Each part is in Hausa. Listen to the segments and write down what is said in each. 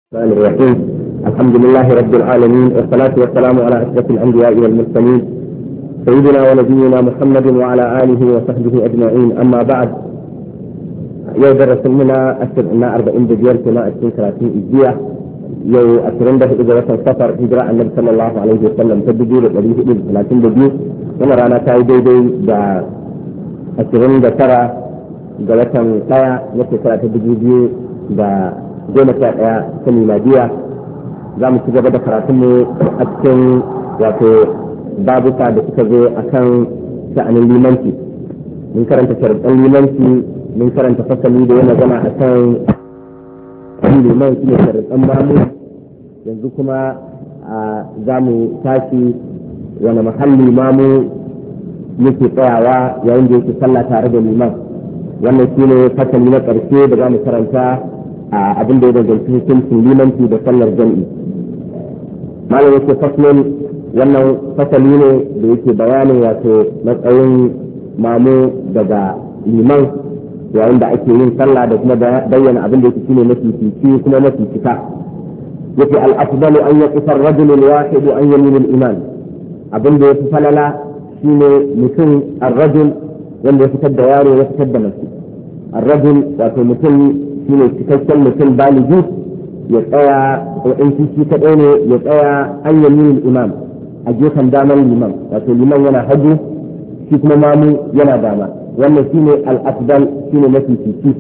الرحمن الرحيم. الحمد لله رب العالمين، والصلاة والسلام على أشرف الأنبياء والمرسلين سيدنا ونبينا محمد وعلى آله وصحبه أجمعين. أما بعد، يودرس لنا أن 40 دجير كما أشتري 30 إجية يو أشترين ده إذا وصل سفر هجرة النبي صلى الله عليه وسلم تبدي لديه 30 دجير ونرانا تاي دي دا أشترين ده ترى جلسة تايا نتسرى تبدي دا goma sha ɗaya ta miladiya. Za mu ci gaba da karatunmu a cikin wato babuka da suka zo a kan sha'anin limanci. Mun karanta sharuɗan limanci, mun karanta fasali da yana zama a kan liman shi ne sharuɗan mamu. Yanzu kuma za mu tashi wani mahalli mamu yake tsayawa yayin da yake sallah tare da liman. Wannan shi ne fasali na ƙarshe da za mu karanta abin da ya danganci hukuncin limanci da sallar jam'i. Malam yake faslin, wannan fasali ne da yake bayanin wato matsayin mamu daga liman yayin da ake yin sallah da kuma bayyana abin da yake shine mafi fifi kuma mafi cika. Yake al-afdalu an yaqifa ar-rajulu al-wahid an yamin al-iman. Abin da yafi falala shine mutum ar-rajul wanda ya fitar da yaro ya fitar da mace. Ar-rajul wato mutum shine cikakken mutum baligi ya tsaya ko in shi kadai ne ya tsaya an yamin imam a gefen daman liman, wato liman yana hagu shi kuma mamu yana dama. wannan shine al-afdal, shine mafi fifi.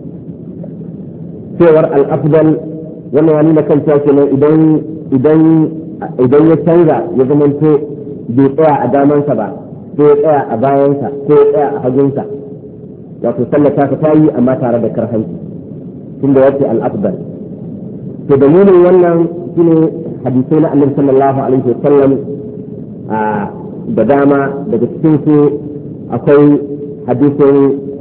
cewar al-afdal wannan wani na kan cewa kenan idan ya canza ya zamanto bai tsaya a damansa ba ko ya tsaya a bayansa ko ya tsaya a hagunsa, wato sallata ta yi amma tare da karhanci tunda yace al-afdal. to dalilin wannan shine hadisai na Annabi sallallahu alaihi wasallam da dama. daga cikin su akwai hadisin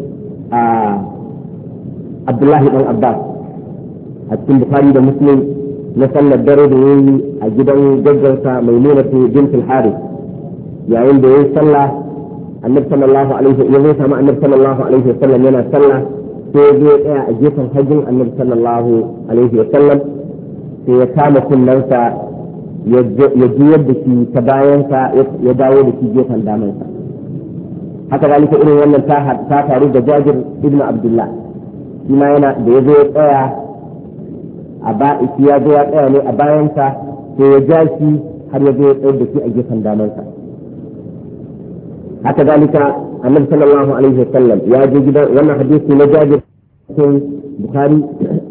Abdullahi dan Abbas a cikin Bukhari da Muslim na sallar dare da yayi a gidan gaggarsa Maimunatu bint al-Harith. yayin da yayi sallah Annabi sallallahu alaihi wasallam ya samu Annabi sallallahu alaihi wasallam yana sallah, sai zai tsaya a gefen hajjin Annabi sallallahu alaihi wa sallam, sai ya kama kunnensa ya juyar da shi ta bayansa ya dawo da shi gefen damansa. haka zalika irin wannan ta faru da Jabir ibn Abdullah, shi ma yana da ya zo ya tsaya ya zo ya tsaya ne a bayansa, sai ya ja shi har ya zo ya tsayar da shi a gefen damansa. haka zalika Annabi sallallahu alaihi wa sallam ya je gidan wannan hadisi na Jabir cikin Bukhari.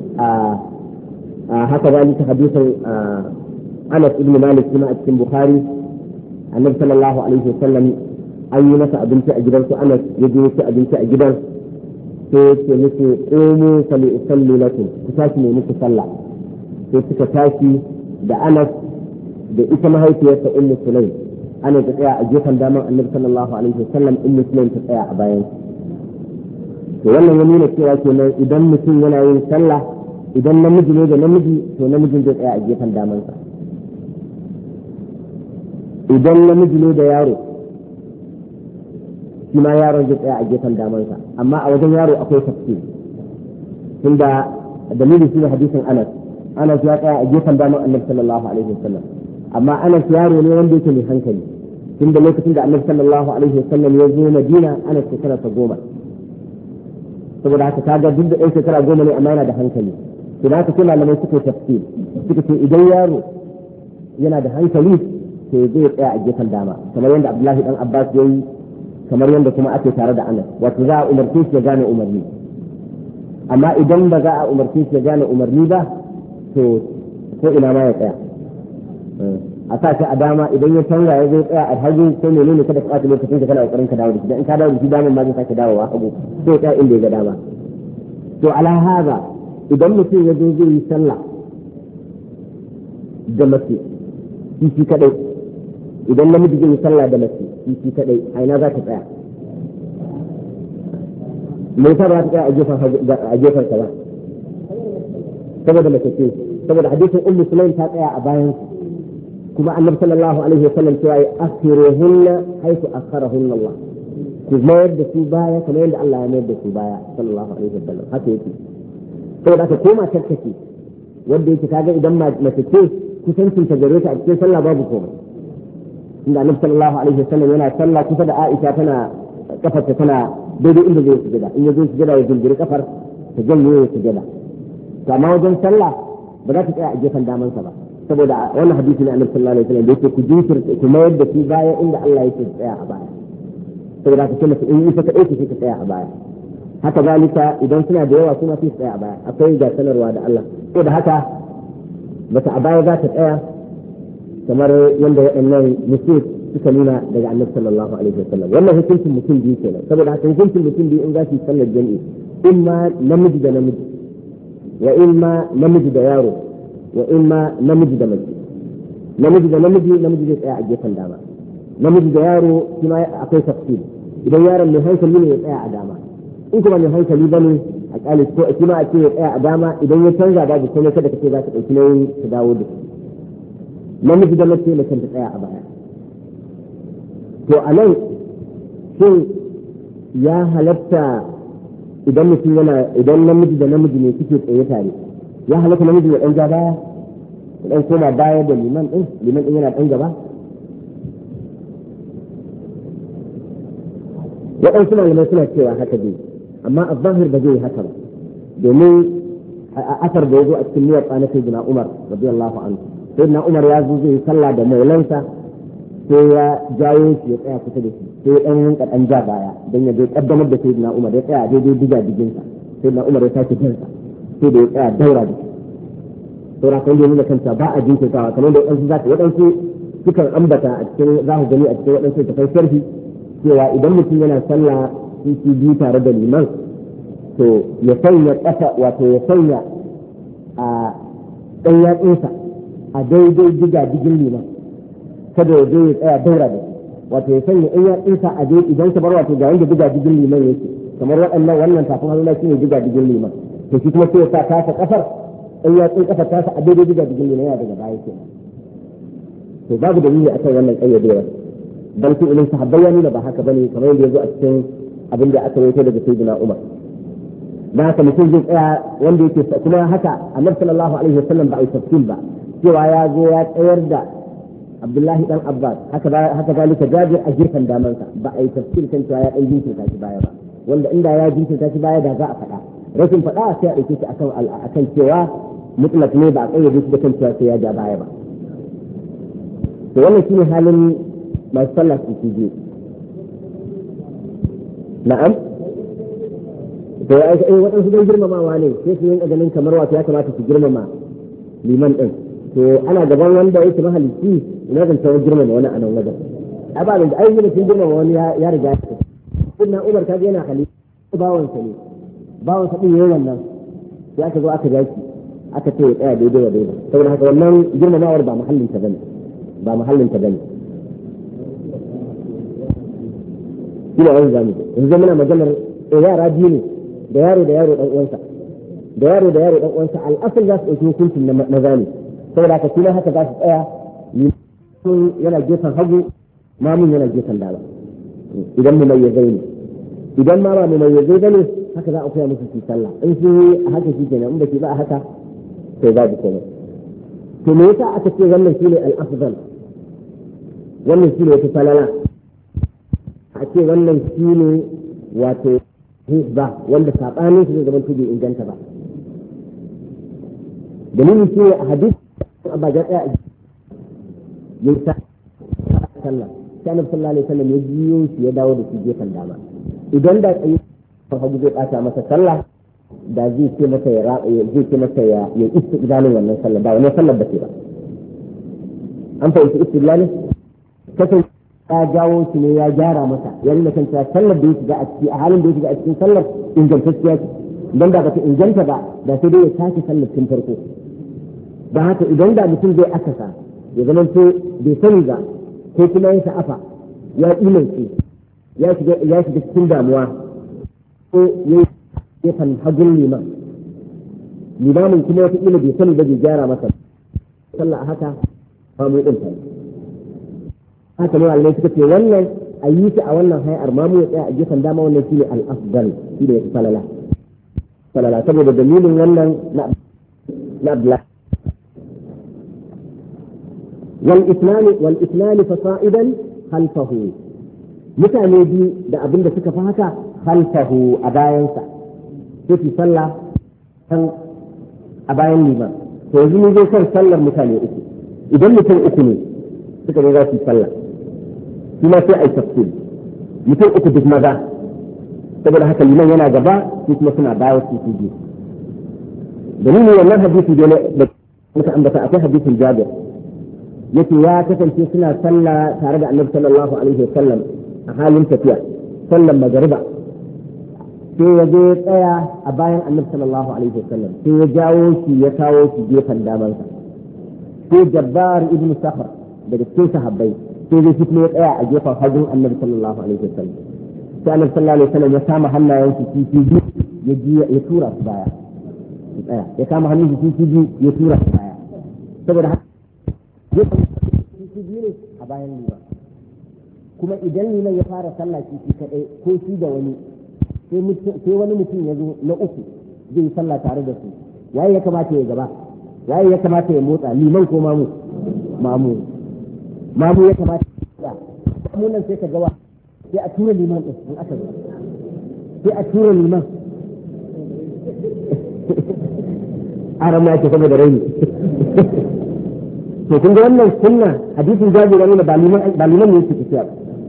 haka zalika hadisin Anas ibn Malik kuma a cikin Bukhari. Annabi sallallahu alaihi wa sallam an yi masa abinci a gidansu, Anas ya je ci abinci a gidan, sai ya ce musu qumu fa li usalli lakum, ku tashi ne muku sallah. sai suka tashi da Anas da ita mahaifiyarsa Ummu Sulaim. Ana ta tsaya a gefen daman Annabi sallallahu alaihi wasallam, Ummu Sulaim ta tsaya a bayan. to wannan ya nuna cewa kenan idan mutum yana yin sallah, idan namiji ne da namiji, to namijin zai tsaya a gefen damansa. idan namiji ne da yaro, shi ma yaron zai tsaya a gefen damansa. amma a wajen yaro akwai tafsir, tunda dalilin shi ne hadisin Anas ya tsaya a gefen daman Annabi sallallahu alaihi wasallam. amma Anas yaro ne wanda yake mai hankali, tunda lokacin da Annabi sallallahu alaihi wasallam ya zo Madina, Anas shekara 10. saboda haka kaga duk da ɗan shekara 10 ne amma yana da hankali. to da haka sai malamai suka tafsir, suka ce idan yaro yana da hankali to zai tsaya a gefen dama, kamar yadda Abdullahi dan Abbas yayi, kamar yadda kuma ake tare da Anas, wato za a umarce shi ya gane umarni. amma idan ba za a umarce shi ya gane umarni ba, to ko ina ma ya tsaya a sa shi a dama. idan ya canza ya zai tsaya a hagu ko menene, kada ka ɓata lokacin da kana kokarin ka dawo da shi, dan in ka dawo da shi daman ma zai sake dawowa hagu, sai ya tsaya inda ya ga dama. to ala haza, idan mutum ya zo zai yi sallah da mace shi kadai, idan namiji zai yi sallah da mace shi kadai, a ina za ta tsaya? me yasa ba ta tsaya a gefen sa ba? saboda mace ce, saboda hadisin Ummu Sulaim ta tsaya a bayan, kuma Annabi sallallahu alaihi wa sallam cewa akhiruhunna haythu akharahunna Allah, ku mayar da su baya kamar yadda Allah ya mayar da su baya sallallahu alaihi wa sallam. haka yake. saboda aka koma tarkace wanda yake kaga idan mace ce kusancin ta gare ta a cikin sallah babu komai inda Annabi sallallahu alaihi wasallam yana sallah kusa da Aisha tana kafarta tana daidai inda zai sujada in ya zo sujada ya gurgure kafar ta janye ya sujada to amma wajen sallah ba za ta tsaya a gefen damansa ba saboda wannan hadisi ne Annabi sallallahu alaihi wasallam da yake ku jinkirta ku mayar da shi baya inda Allah yake tsaya a baya saboda ka ce masa in isa ka ɗauke shi ka tsaya a baya haka zalika idan suna da yawa kuma sai tsaya a baya akwai ga sanarwa da Allah ko da haka mata a baya za ta tsaya kamar yadda waɗannan musulmi suka nuna daga Annabi sallallahu alaihi wasallam wannan hukuncin mutum biyu kenan saboda haka hukuncin mutum biyu in za su yi sallar jami'i in ma namiji da namiji wa in ma namiji da yaro wa in ma namiji da mace namiji da namiji zai tsaya a gefen dama namiji da yaro shi ma akwai tafsir idan yaron mai hankali ne ya tsaya a dama in kuma mai hankali bane a kyale ko shi ma a ce ya tsaya a dama idan ya canza babu komai kada ka ce za ka ɗauki nauyin ka dawo da shi namiji da mace ta tsaya a baya to a nan shin ya halatta idan mutum idan namiji da namiji ne suke tsaye tare ya halatta namiji ya ɗan ja baya ya ɗan koma baya da liman ɗin yana ɗan gaba waɗansu malamai suna cewa haka dai amma a zahir ba zai yi haka ba domin a asar da ya zo a cikin niyyar na sayyidina Umar radiyallahu anhu sayyidina Umar ya zo zai yi sallah da maulansa sai ya jawo shi ya tsaya kusa da shi sai ya ɗan rinka ɗan ja baya don ya zai kaddamar da sayyidina Umar ya tsaya daidai diga diginsa sayyidina Umar ya sake jinsa sai da ya tsaya daura da shi saura kan nuna kanta ba a jinkirtawa kamar da waɗansu sukan ambata a cikin za ku gani a cikin waɗansu tafai sharhi cewa idan mutum yana sallah su biyu tare da liman to ya sanya ƙasa wato ya sanya a ɗan yatsunsa a daidai diga digin liman kada ya zo ya tsaya daura da wato ya sanya ɗan yatsunsa a daidai idan ka bar wato ga wanda diga digin liman yake kamar wannan tafin hannu shi ne diga digin liman to shi kuma sai ya sa tasa ƙafar ɗan yatsun ƙafar tasa a daidai diga digin liman yana daga baya kenan to babu dalili akan wannan ƙayyadewa bal fi ilin sahabbai ya nuna ba haka bane kamar yadda yazo a cikin abin da aka rawaito daga sayyidina Umar da haka mutum zai tsaya wanda yake kuma haka Annabi sallallahu alaihi wasallam ba a yi tafsir ba cewa ya zo ya tsayar da Abdullahi dan Abbas haka zalika Jabir a gefen damansa ba a yi tafsir kan cewa ya dan jinkirta shi baya ba wanda inda ya jinkirta shi baya da za a faɗa rashin faɗa sai a ɗauke shi akan cewa mutlaq ne ba a kayyade shi da kan cewa sai ya ja baya ba to wannan shine halin masu sallah su biyu na'am to waɗansu don girmamawa ne sai su yin ganin kamar wato ya kamata su girmama liman ɗin to ana gaban wanda yake mahalicci ina zan tawo girmama wani a nan wajen a ba da ai ne sun girmama wani ya riga ya sunna Umar ta yana halitta bawansa ne bawansa din yayin wannan sai aka zo aka jaki aka ce ya tsaya daidai wa daidai saboda haka wannan girmamawar ba mahallin ta bane ina wani zamu yanzu muna maganar yara biyu ne da yaro dan uwansa al'asal za su ɗauki hukuncin na maza ne saboda haka kuma haka za su tsaya limamin yana gefen hagu mamun yana gefen dama idan mu mai yazai ne idan ma ba mu mai yazai bane haka za a koya musu su sallah in su yi a haka shi kenan in ba shi ba a haka sai babu komai to me yasa aka ce wannan shine al-afdal wannan shine wata falala a ce wannan shi ne wato ba wanda saɓanin su zai zama bai inganta ba dalilin shi ne a hadis abba ja tsaya yin sallah sai annabi sallallahu alaihi wasallam ya biyo shi ya dawo da shi gefen dama idan da tsayi hagu zai ɓata masa sallah da zai ce masa ya istiqbalin wannan sallah ba wannan sallah ba ce ba an fahimci istiqbalin kasance ya jawo shi ne ya gyara masa ya nuna kan cewa sallar da ya shiga a ciki a halin da ya shiga a cikin sallar ingantacciya ce idan da bata inganta ba da sai dai ya sake sallar tun farko da haka idan da mutum zai akasa ya zama to bai sani ba ko kuma ya sha'afa ya imance ya shiga cikin damuwa ko ya yi gefen hagun limamin kuma wata ila bai sani ba bai gyara masa sallah a haka ba mu ɗin haka ne malamai suka ce wannan a yi shi a wannan hayar mamu ya tsaya a gefen dama wannan shine al-afdal shine falala saboda dalilin wannan na Abdullah والإثنان فصائدا خلفه mutane biyu da abin da suka fi haka khalfahu a bayansa sai su sallah kan a bayan liman to yanzu mun zo kan sallar mutane uku idan mutum uku ne suka zo za su yi sallah kuma sai a yi tafsir mutum uku duk maza saboda haka liman yana gaba su kuma suna baya su biyu dalilin wannan hadisi da muka ambata akwai hadisin Jabir yake ya kasance suna sallah tare da Annabi sallallahu alaihi wasallam a halin tafiya sallan magariba sai ya je tsaya a bayan Annabi sallallahu alaihi wasallam sai ya jawo shi ya kawo shi gefen damansa sai Jabbar ibn Sakhar daga cikin sahabbai sai ya fito ya tsaya a gefen hagun Annabi sallallahu alaihi wasallam sai Annabi sallallahu alaihi wasallam ya kama hannayen shi ya tura su baya ya kama hannun shi ya tura su baya saboda haka shi biyu ne a bayan liman kuma idan liman ya fara sallah shi kadai ko shi da wani sai wani mutum ya zo na uku zai yi sallah tare da su waye ya kamata ya gaba waye ya kamata ya motsa liman ko mamu ya kamata ya motsa mamu nan sai ka gawa sai a tura liman din in aka zo sai a tura liman aran ma yake saboda raini to kun ga wannan sunna hadisin Jabir ne ba liman ne yake tafiya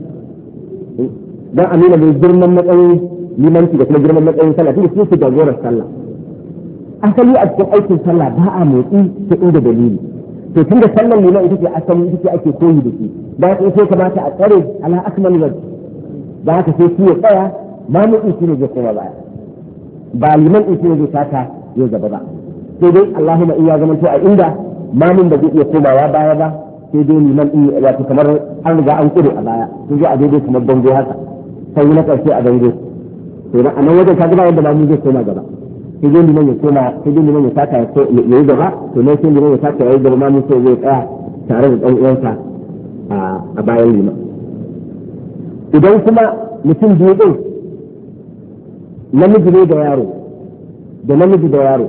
dan amina bai girman matsayin limanci da kuma girman matsayin sallah tunda su ke jagorar sallah asali a cikin aikin sallah ba a motsi ta inda dalili to tunda sallar liman ita ce asali ita ce ake koyi da shi ba sai kamata a tsare ala akmal wajh da haka sai shi ya tsaya ba mutsi shi ne zai koma baya ba liman din shi ne zai saka ya gaba ba sai dai Allahumma in ya zama to a inda mamun da zai iya komawa baya ba sai dai liman din wato kamar an riga an kure a baya sai dai a daidai kamar bango haka sai na karshe a bango to a nan wajen ka ga yadda mamun zai koma gaba sai dai liman ya koma sai dai liman ya saka ya yi gaba to ne sai liman ya saka ya yi gaba mamun sai zai tsaya tare da dan uwansa a bayan liman idan kuma mutum biyu din namiji ne da yaro da namiji da yaro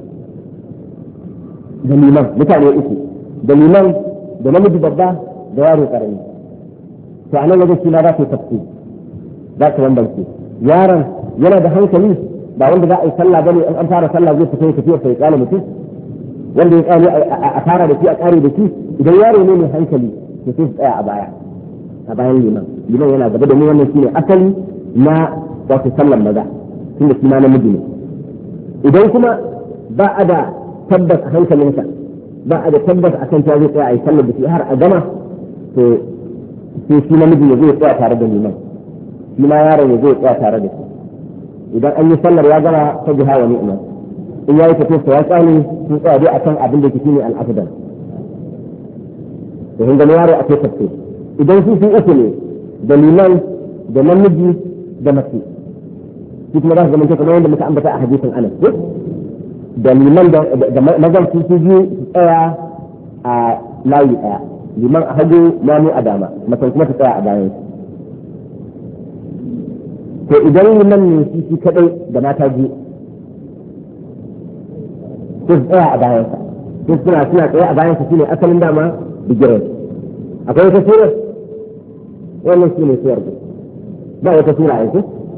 da liman mutane uku da liman da namiji babba da yaro karami to a nan wajen shi na za ka tafsi za ka bambance yaron yana da hankali ba wanda za a yi sallah bane in an fara sallah zai fita ya tafiya sai kala mutum wanda ya kale a fara da shi a kare da shi idan yaro ne mai hankali to sai su tsaya a bayan liman yana gaba da mu wannan shine asali na wato sallan maza tunda shi ma namiji ne idan kuma ba a da tabbas a hankalinsa ba a da tabbas a kan ta zai tsaya a yi sallar da shi har a gama to sai shi namiji ya zai tsaya tare da liman shi ma yaron ya zai tsaya tare da shi idan an yi sallar ya gama ta jiha wa ni'ima in ya yi tafiya ya tsani sun tsaya dai akan abin da ke shine al'afdal to hin gani yaro akwai tafsir idan su sun uku ne da liman da namiji da mace shi kuma za su zama kamar yadda muka ambata a hadisin Anas da liman da mazan su biyu su tsaya a layi daya liman a hagu mamu a dama macen kuma ta tsaya a bayan to idan liman ne shi kadai da mata biyu su tsaya a bayansa su suna tsaye a bayansa shine asalin dama bigiran akwai wata sura wannan shine surar ba wata sura yanzu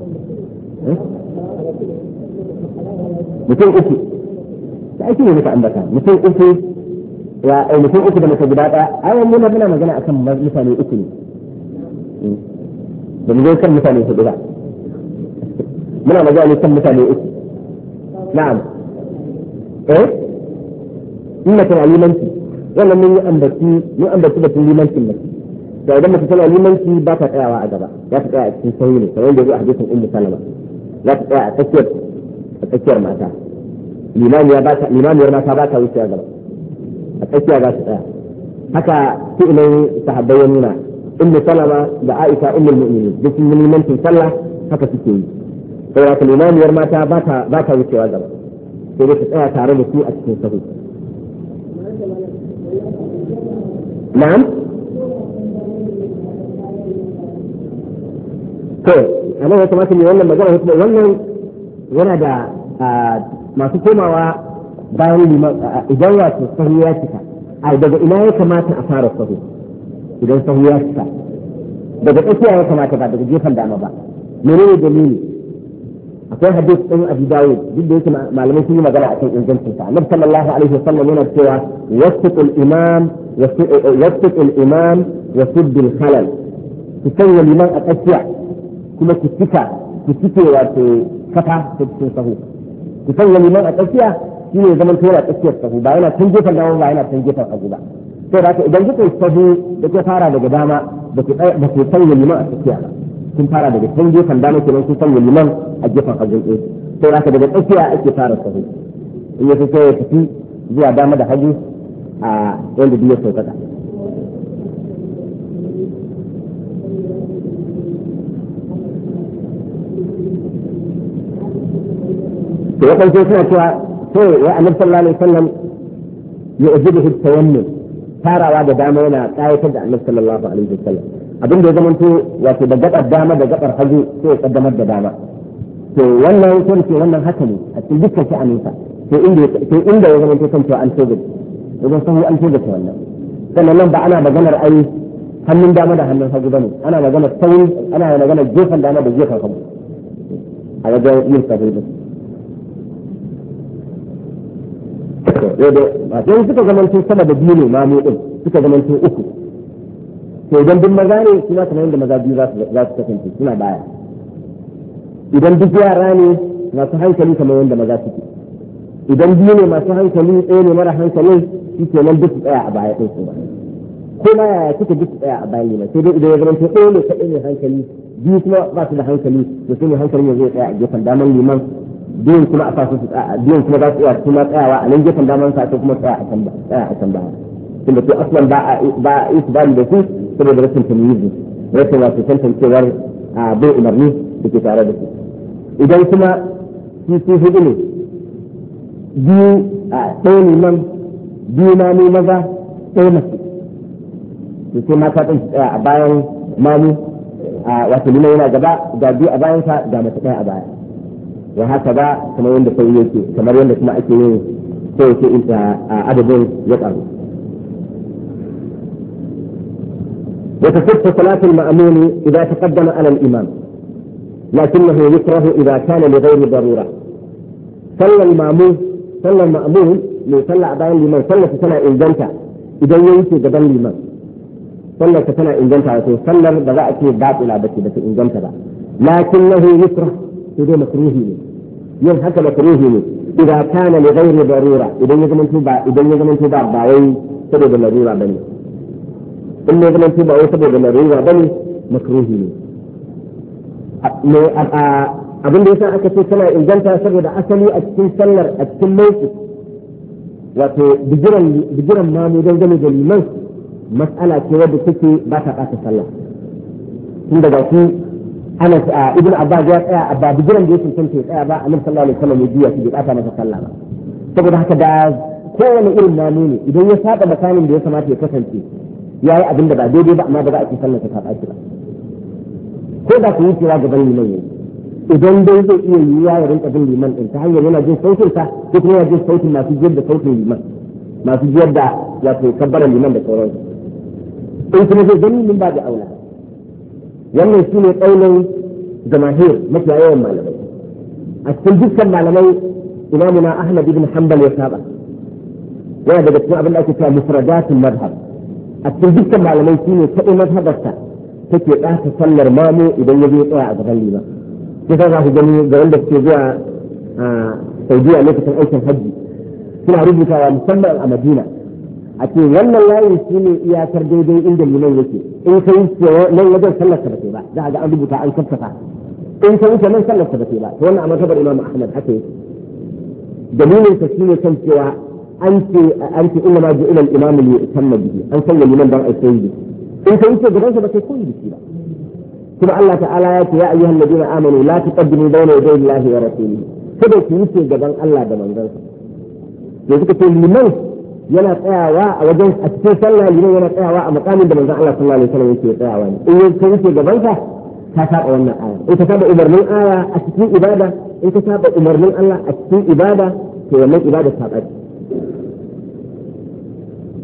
mutum uku da ake yi muka ambata mutum uku da muka guda ɗaya ayan muna magana akan mutane uku ne da mu zo kan mutane hudu ba muna magana kan mutane uku na'am inna kana limanci wannan mun ambaci da limancin nan da idan mutum tana limanci ba ta tsayawa a gaba za ta tsaya a cikin sauri ne kamar yadda ya zo a hadisin ummu salama za ta tsaya a tsakiyar mata limamiyar mata ba ta wuce gaba a tsakiya za su tsaya haka fi'ilin sahabbai ya nuna ummu salama da aisha ummul mu'minin duk sun limancin sallah haka suke yi saboda ka limamiyar mata ba ta wucewa gaba sai dai ta tsaya tare da su a cikin sahu na'am to anan ya kamata ne wannan magana wannan yana da masu komawa bayan liman idan wato sahu ya cika ai daga ina ya kamata a fara sahu idan sahu ya cika daga tsakiya ya kamata ba daga gefen dama ba menene dalili akwai hadis din Abu Dawud duk da yake malamai sun yi magana akan ingancin sa Annabi sallallahu alaihi wasallam yana cewa wasiqul imam wa suddul khalal ku sanya liman a tsakiya kuma ku cike wato kafa ta cikin sahu ku sanya liman a tsakiya shi ne zaman tura tsakiyar sahu ba yana tun gefen dama ba yana tun gefen hagu ba sai da idan kuka sahu da ke fara daga dama da ku sanya liman a tsakiya ba kun fara daga tun gefen dama kenan kun sanya liman a gefen hagu ɗaya sai da daga tsakiya ake fara sahu in ya sai ya tafi zuwa dama da hagu a yanda biyu ya sauƙaƙa to ya ɗauke suna cewa sai ya annabi sallallahu alaihi wasallam ya ajibu tawannun farawa da dama yana ƙayatar da annabi sallallahu alaihi wasallam abin da ya zamanto wato da gabar dama da gabar hagu sai ya kaddamar da dama to wannan ko ce wannan haka ne a cikin dukkan sha'aninsa to inda ya zamanto kan cewa an tobe wajen sahu an tobe wannan sannan nan ba ana maganar ai hannun dama da hannun hagu bane ana maganar sahu ana maganar gefen dama da gefen hagu a wajen yin sahu sai suka zamanto sama da biyu ne mamu din suka zamanto uku to idan duk maza ne suna kamar yadda maza biyu za su kasance suna baya idan duk yara ne masu hankali kamar yadda maza suke idan biyu ne masu hankali ɗaya ne mara hankali shi ke nan duk su tsaya a baya ɗin su ba ko ma yaya suka duk su tsaya a baya ne sai dai idan ya zamanto ɗaya ne kaɗai ne hankali biyu kuma ba su da hankali to sai ne hankali ya zai tsaya a gefen daman liman biyun kuma a sa su tsaya biyun kuma za su iya kuma tsayawa a nan gefen daman sa ko kuma tsaya a can baya tunda to aslan ba a isbali da su saboda rashin tamyizi rashin wato tantancewar bai umarni da ke tare da su idan kuma su hudu ne biyu ɗaya liman biyu mamu maza ɗaya mace to sai mata ɗin su tsaya a bayan mamu wato liman yana gaba ga biyu a bayan sa ga mace ɗaya a baya wa haka ba kamar yadda sai yake kamar yadda kuma ake yin sai yake adadin ya ƙaru وتصح صلاة المأمون إذا تقدم على الإمام لكنه يكره إذا كان لغير ضرورة صلى المأمون ليصلى أبان لمن صلى سنة إن جنتا إذا ينسي جبن لمن صلى سنة إن جنتا وصلى بغاءة باطلة بس إن جنتا لكنه يكره إذا مكروه ينحك مكروه إذا كان لغير ضرورة إذا يزمن تبع باوي سبب الضرورة بني in ne zaman tuba wai saboda larura bane makruhi ne abin da yasa aka ce tana inganta saboda asali a cikin sallar a cikin mawqif wato bigiran mamu don gane da liman mas'ala ce wadda take ba ta ɓata sallah tun daga shi ana ibn abbas ya tsaya a bigiran da ya cancanta ya tsaya ba annabi sallallahu alaihi wasallam ya biya shi bai ɓata masa sallah ba saboda haka da kowane irin mamu ne idan ya saba makamin da ya kamata ya kasance ya yi abin da ba daidai ba amma ba za a ci sallar ta ɓaci ba ko da ku yi cewa gaban liman ne idan dai zai iya yiwuwa ya rinka bin liman ɗin ta hanyar yana jin sautin sa ko kuma yana jin sautin masu jiyar da sautin liman masu jiyar da wato kabbaran liman da sauransu in kuma zai gani min ba da aula wannan shi ne ƙaunin jamahir mafiya yawan malamai a cikin dukkan malamai imamuna ahmad ibn hanbal ya saba yana daga cikin abin da ake cewa mufradatul madhhab a cikin dukkan malamai shi ne kaɗai mazhabarsa take ɗata sallar mamu idan ya zo tsaya a gaban liman sai za ku gani ga wanda suke zuwa a saudiya lokacin aikin hajji suna rubutawa musamman a madina a ce wannan layin shi ne iyakar daidai inda liman yake in ka wuce nan wajen sallar ta ba za a ga an rubuta an kafafa in ka wuce nan sallar ta ba to wannan a mazhabar imam ahmad haka yake dalilin sa shine kan cewa أنت إنما جئنا الإمام ليؤتم به أنت لمن دعا السيد إن كنت جرنت بتكون بكذا ثم الله تعالى يا أيها الذين آمنوا لا تقدموا بين يدي الله ورسوله كذا كنت جبان الله دمان ذلك يذكر لمن yana tsayawa a wajen a cikin sallah liman yana tsayawa a makamin da manzon Allah sallallahu alaihi wasallam yake tsayawa ne in ka wuce gaban ka saba wannan aya in ka saba umarnin aya a cikin ibada in ka saba umarnin Allah a cikin ibada to wannan ibada ta ɓaci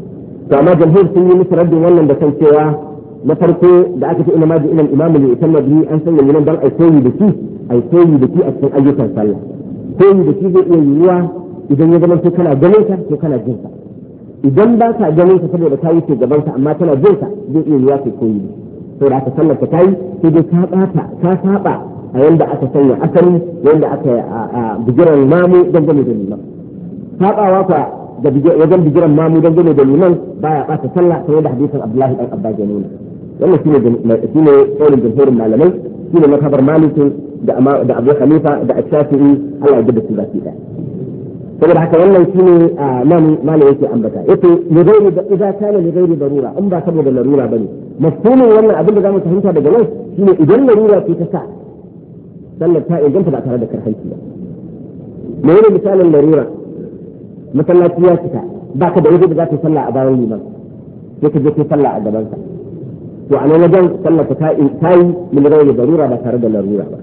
to amma jamhur sun yi musu raddin wannan da kan cewa na farko da aka ce inama ila al-imam li yutamma bihi an sanya liman dan ai koyi da shi a cikin ayyukan sallah koyi da shi zai iya yiwuwa idan ya zama to kana ganin ka ko kana jin ka idan ba ka ganin ka saboda ka yi gaban ka amma kana jin ka zai iya yiwuwa kai koyi to da aka sallar ka tayi sai dai ka saba a yanda aka sanya asali yanda aka bigiran mamu dangane da liman sabawa ka da wajen bigiran mamu dangane da liman baya ɓata sallah kamar da hadisin Abdullahi dan Abbas ya nuna wannan shine kaulin jumhurin malamai shine mazhabar Malik da Abu Hanifa da Shafi'i Allah ya gida su baki da saboda haka wannan shine nan malam yake ambata yace ligairi da idza kana ligairi darura in ba saboda larura bane mafhumin wannan abin da zamu fahimta daga nan shine idan larura ce ta sa sallar ta inganta ba tare da karhanci ba me ne misalin larura masallaci ya cika ba ka da wajen da za ka sallah a bayan liman sai ka je ka sallah a gabansa to a nan wajen sallah ta yi min rai darura ba tare da larura ba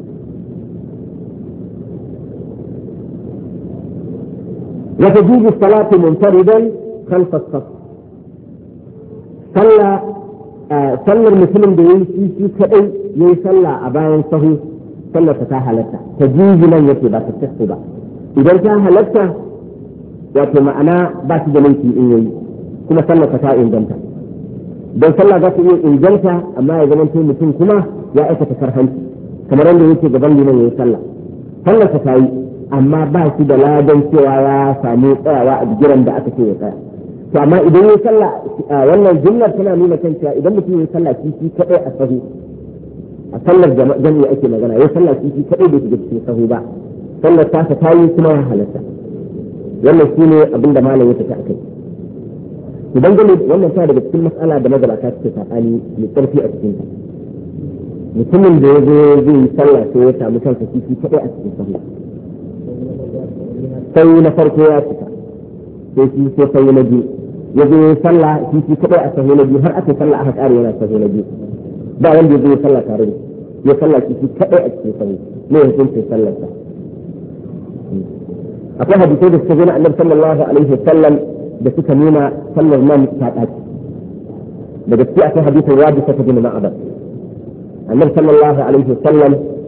وتجوز الصلاة منفردا خلف الصف صلى المسلم في كأي يصلى أباين صهو صلى فتاهلته تجوز من يتبع تستخدم إذا تاهلته wato ma'ana ba shi da laifi in yayi kuma sallar ta inganta don sallah za ta iya inganta amma ya zama mutum kuma ya aikata karhanci kamar yadda yake gaban liman yayi sallar ta yi amma ba shi da ladan cewa ya samu tsayawa a bigiran da aka ce ya tsaya to amma idan yayi sallah wannan jumlar tana nuna kan cewa idan mutum yayi sallah shi kadai a sahu a sallar jami'i ake magana yayi sallah shi kadai bai shiga cikin sahu ba sallar ta yi kuma ya halatta wannan shi ne abin da malam ya tafi a kai idan gani wannan ta daga cikin matsala da magabata suke saɓani mai ƙarfi a cikin ta mutumin da ya zo zai yi sallah sai ya samu kansa shi kaɗai a cikin sallah sai na farko ya cika sai shi sai sai na biyu ya zo yi sallah shi kaɗai a sahu na biyu har aka sallah aka ƙare yana sahu na biyu ba wanda ya zo ya sallah tare da ya sallah shi kaɗai a cikin sahu ne ya hukuncin sallarsa akwai hadisai da suka zo na annabi sallallahu alaihi wasallam da suka nuna sallar nan ta dace da gaskiya akwai hadisin wadi ta bin ma'abad annabi sallallahu alaihi wasallam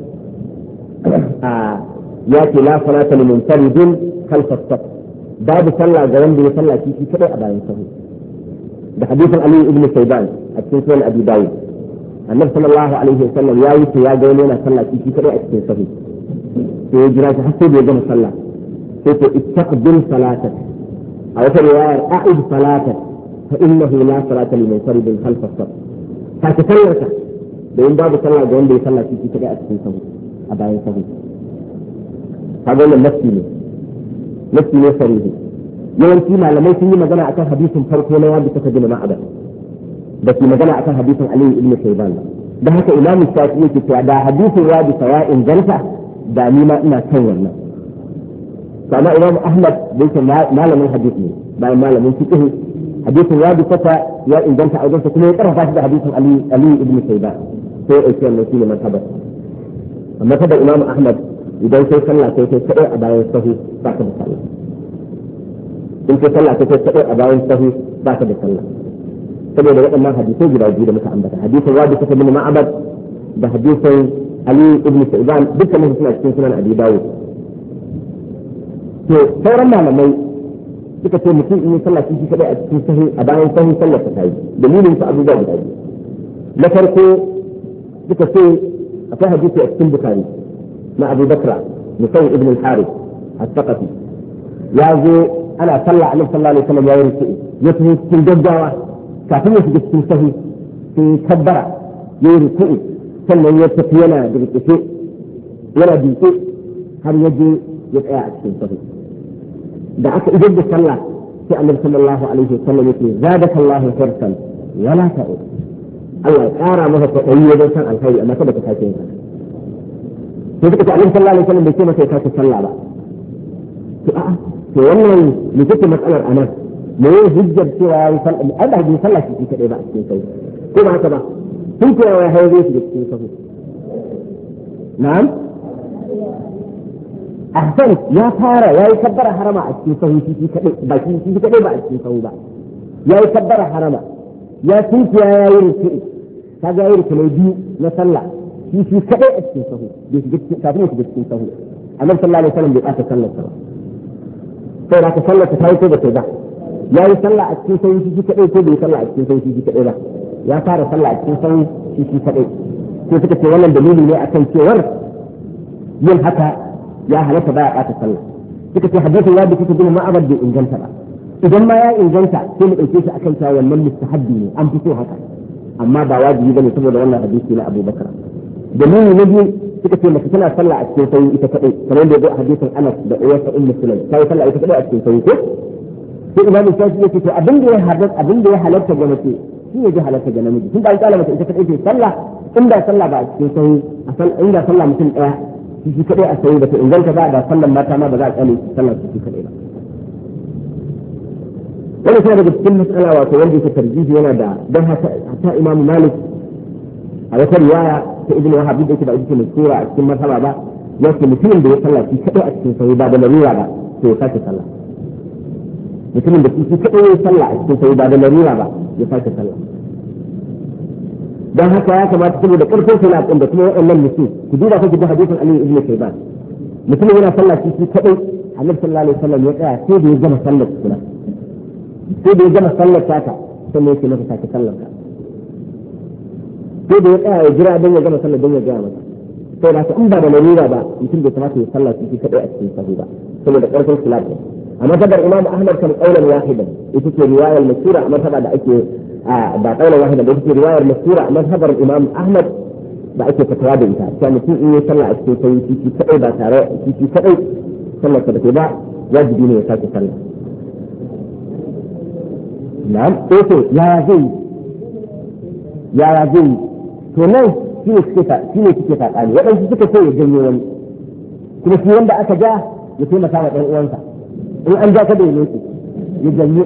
ya ce la salata lil munfaridin khalf as-saf babu sallah ga wanda ya sallah shi kadai a bayan sahu da hadisin ali ibn sayban a cikin sunan abi dawud annabi sallallahu alaihi wasallam ya wuce ya ga wani yana sallah shi kadai a cikin sahu sai ya jira shi har sai da ya gama sallah استقبل صلاتك أو في رواية أعد صلاتك فإنه لا صلاة لمنفرد خلف الصف فتسلك بين باب صلاة جوان بي صلاة في كده أسفل صهو أباين صهو هذا هو نفسي صريح يوم فيما لما يسمي مجانا أكا حديث فرق ولا يابي تفجل ما أبا بس مجانا أكا حديث علي ابن شيبان ده هكا إمام الشافعي كتوا ده حديث الوادي سواء جلسة ده مما إنا كورنا فأنا إمام أحمد ليس ما لم الحديث ما لم ينفقه حديث الوادي فتى يا إن جنت أو جنت كله يقرأ فاسد حديث علي ابن شيبان في أشياء التي من ثبت أما ثبت إمام أحمد إذا صلى كيف يستطيع أبا يستهي بعد الصلاة إن صلى كيف يستطيع أبا يستهي بعد الصلاة فبين وقت ما حديثه جدا جدا متعمدة حديث الوادي فتى من معبد بحديث علي ابن شيبان بكم من سنة أبي داود to sauran malamai suka ce mutum in yi sallah shi kadai a cikin sahi a bayan sahi sallar ta yi dalilin su abubuwa guda biyu na farko suka ce akwai hadisi a cikin bukari na Abu Bakra Musayyib ibn al-Harith as-Saqafi ya zo ana sallah annabi sallallahu alaihi wasallam ya yi ruku'i ya tafi cikin gaggawa kafin ya shiga cikin sahi sai kabbara ya yi ruku'i sannan ya tafi yana da ruku'i yana duke har ya je ya tsaya a cikin sahi da aka idan da sallah sai annabi sallallahu alaihi wasallam yake zadaka Allahu hirsan wala ta'ud Allah ya kara maka kwaɗayi wajen san alkhairi amma kada ka sake yin haka sai suka ce annabi sallallahu alaihi wasallam bai ce masa ya sake sallah ba to wannan ne take matsalar anan me yin hujjar cewa ya yi sallah ai ba hujjar sallah shi kadai ba a cikin sahi ko ba haka ba sun ce ya haye shi da cikin sahi na'am ahsan ya fara yayi kabbara harama a cikin sahu shi kadai ba shi kadai ba a cikin sahu ba ya yi kabbara harama ya tunkiya ya yi ruku'i kaga ya yi rukunai biyu na sallah shi kadai a cikin sahu bai shiga cikin kafin ya shiga cikin sahu annabi sallallahu alaihi wasallam bai ɓata sallar sa sai da ka sallar ta yi ko ba ta ba ya yi sallah a cikin sahu shi kadai ko bai sallah a cikin sahu shi kadai ba ya fara sallah a cikin sahu shi kadai sai suka ce wannan dalili ne akan cewar yin haka ya halatta baya ɓata sallah suka ce hadisin ya bi kuka bin ma'abar bai inganta ba idan ma ya inganta sai mu ɗauke shi akan cewa wannan mustahabbi ne an fi so haka amma ba wajibi bane saboda wannan hadisi na Abu Bakar dalili na biyu suka ce mace tana sallah a cikin sahu ita kadai kamar yadda ya zo a hadisin Anas da uwarsa Ummu Sulaim ta yi sallah ita kadai a cikin sahu ko sai Imam Shafi'i yake to abin da ya halatta ga mace shi ne ya halatta ga namiji tun da an kala mace ita kadai ce sallah inda sallah ba a cikin sahu inda sallah mutum daya shi kadai a sahu ba ta inganta ba da sallan mata ma ba za a kale sallah shi kadai ba wani sai daga cikin matsala wato wanda yake tarjihi yana da dan hata Imam Malik a wata riwaya ta Ibn Wahab da yake da ita mai sura a cikin mazhaba ba yake mutumin da ya sallah shi kadai a cikin sahu ba da larura ba to ya sake sallah mutumin da shi kadai ya sallah a cikin sahu ba da larura ba ya sake sallah dan haka ya kamata saboda karfin sallah din da kuma waɗannan mutum ku duba kake da hadisin Ali ibn Shayban mutum yana sallah shi kadai Annabi sallallahu alaihi wasallam ya tsaya sai da ya gama sallar kula sai da ya gama sallar taka sannan yake masa sake sallar ka sai da ya tsaya ya jira don ya gama sallar don ya gaya masa sai da in ba da larura ba mutum bai kamata ya sallah shi kadai a cikin sahu ba saboda karfin sallah amma kadar Imam Ahmad kan qaulan wahidan ita ce riwayar masura amma da ake ba qaulan wahidan da ita ce riwayar masura amma hadar Imam Ahmad da ake fatawa da ita sai mutum in ya sallah a cikin sahu shi kadai ba tare shi kadai sallar ta da ba wajibi ne ya sake sallah na'am to ya zai to nan shi ne suke faɗa ne waɗansu suka ce ya janyo wani kuma shi wanda aka ja ya taimaka wa ɗan uwansa in an ja ka da ya ya janyo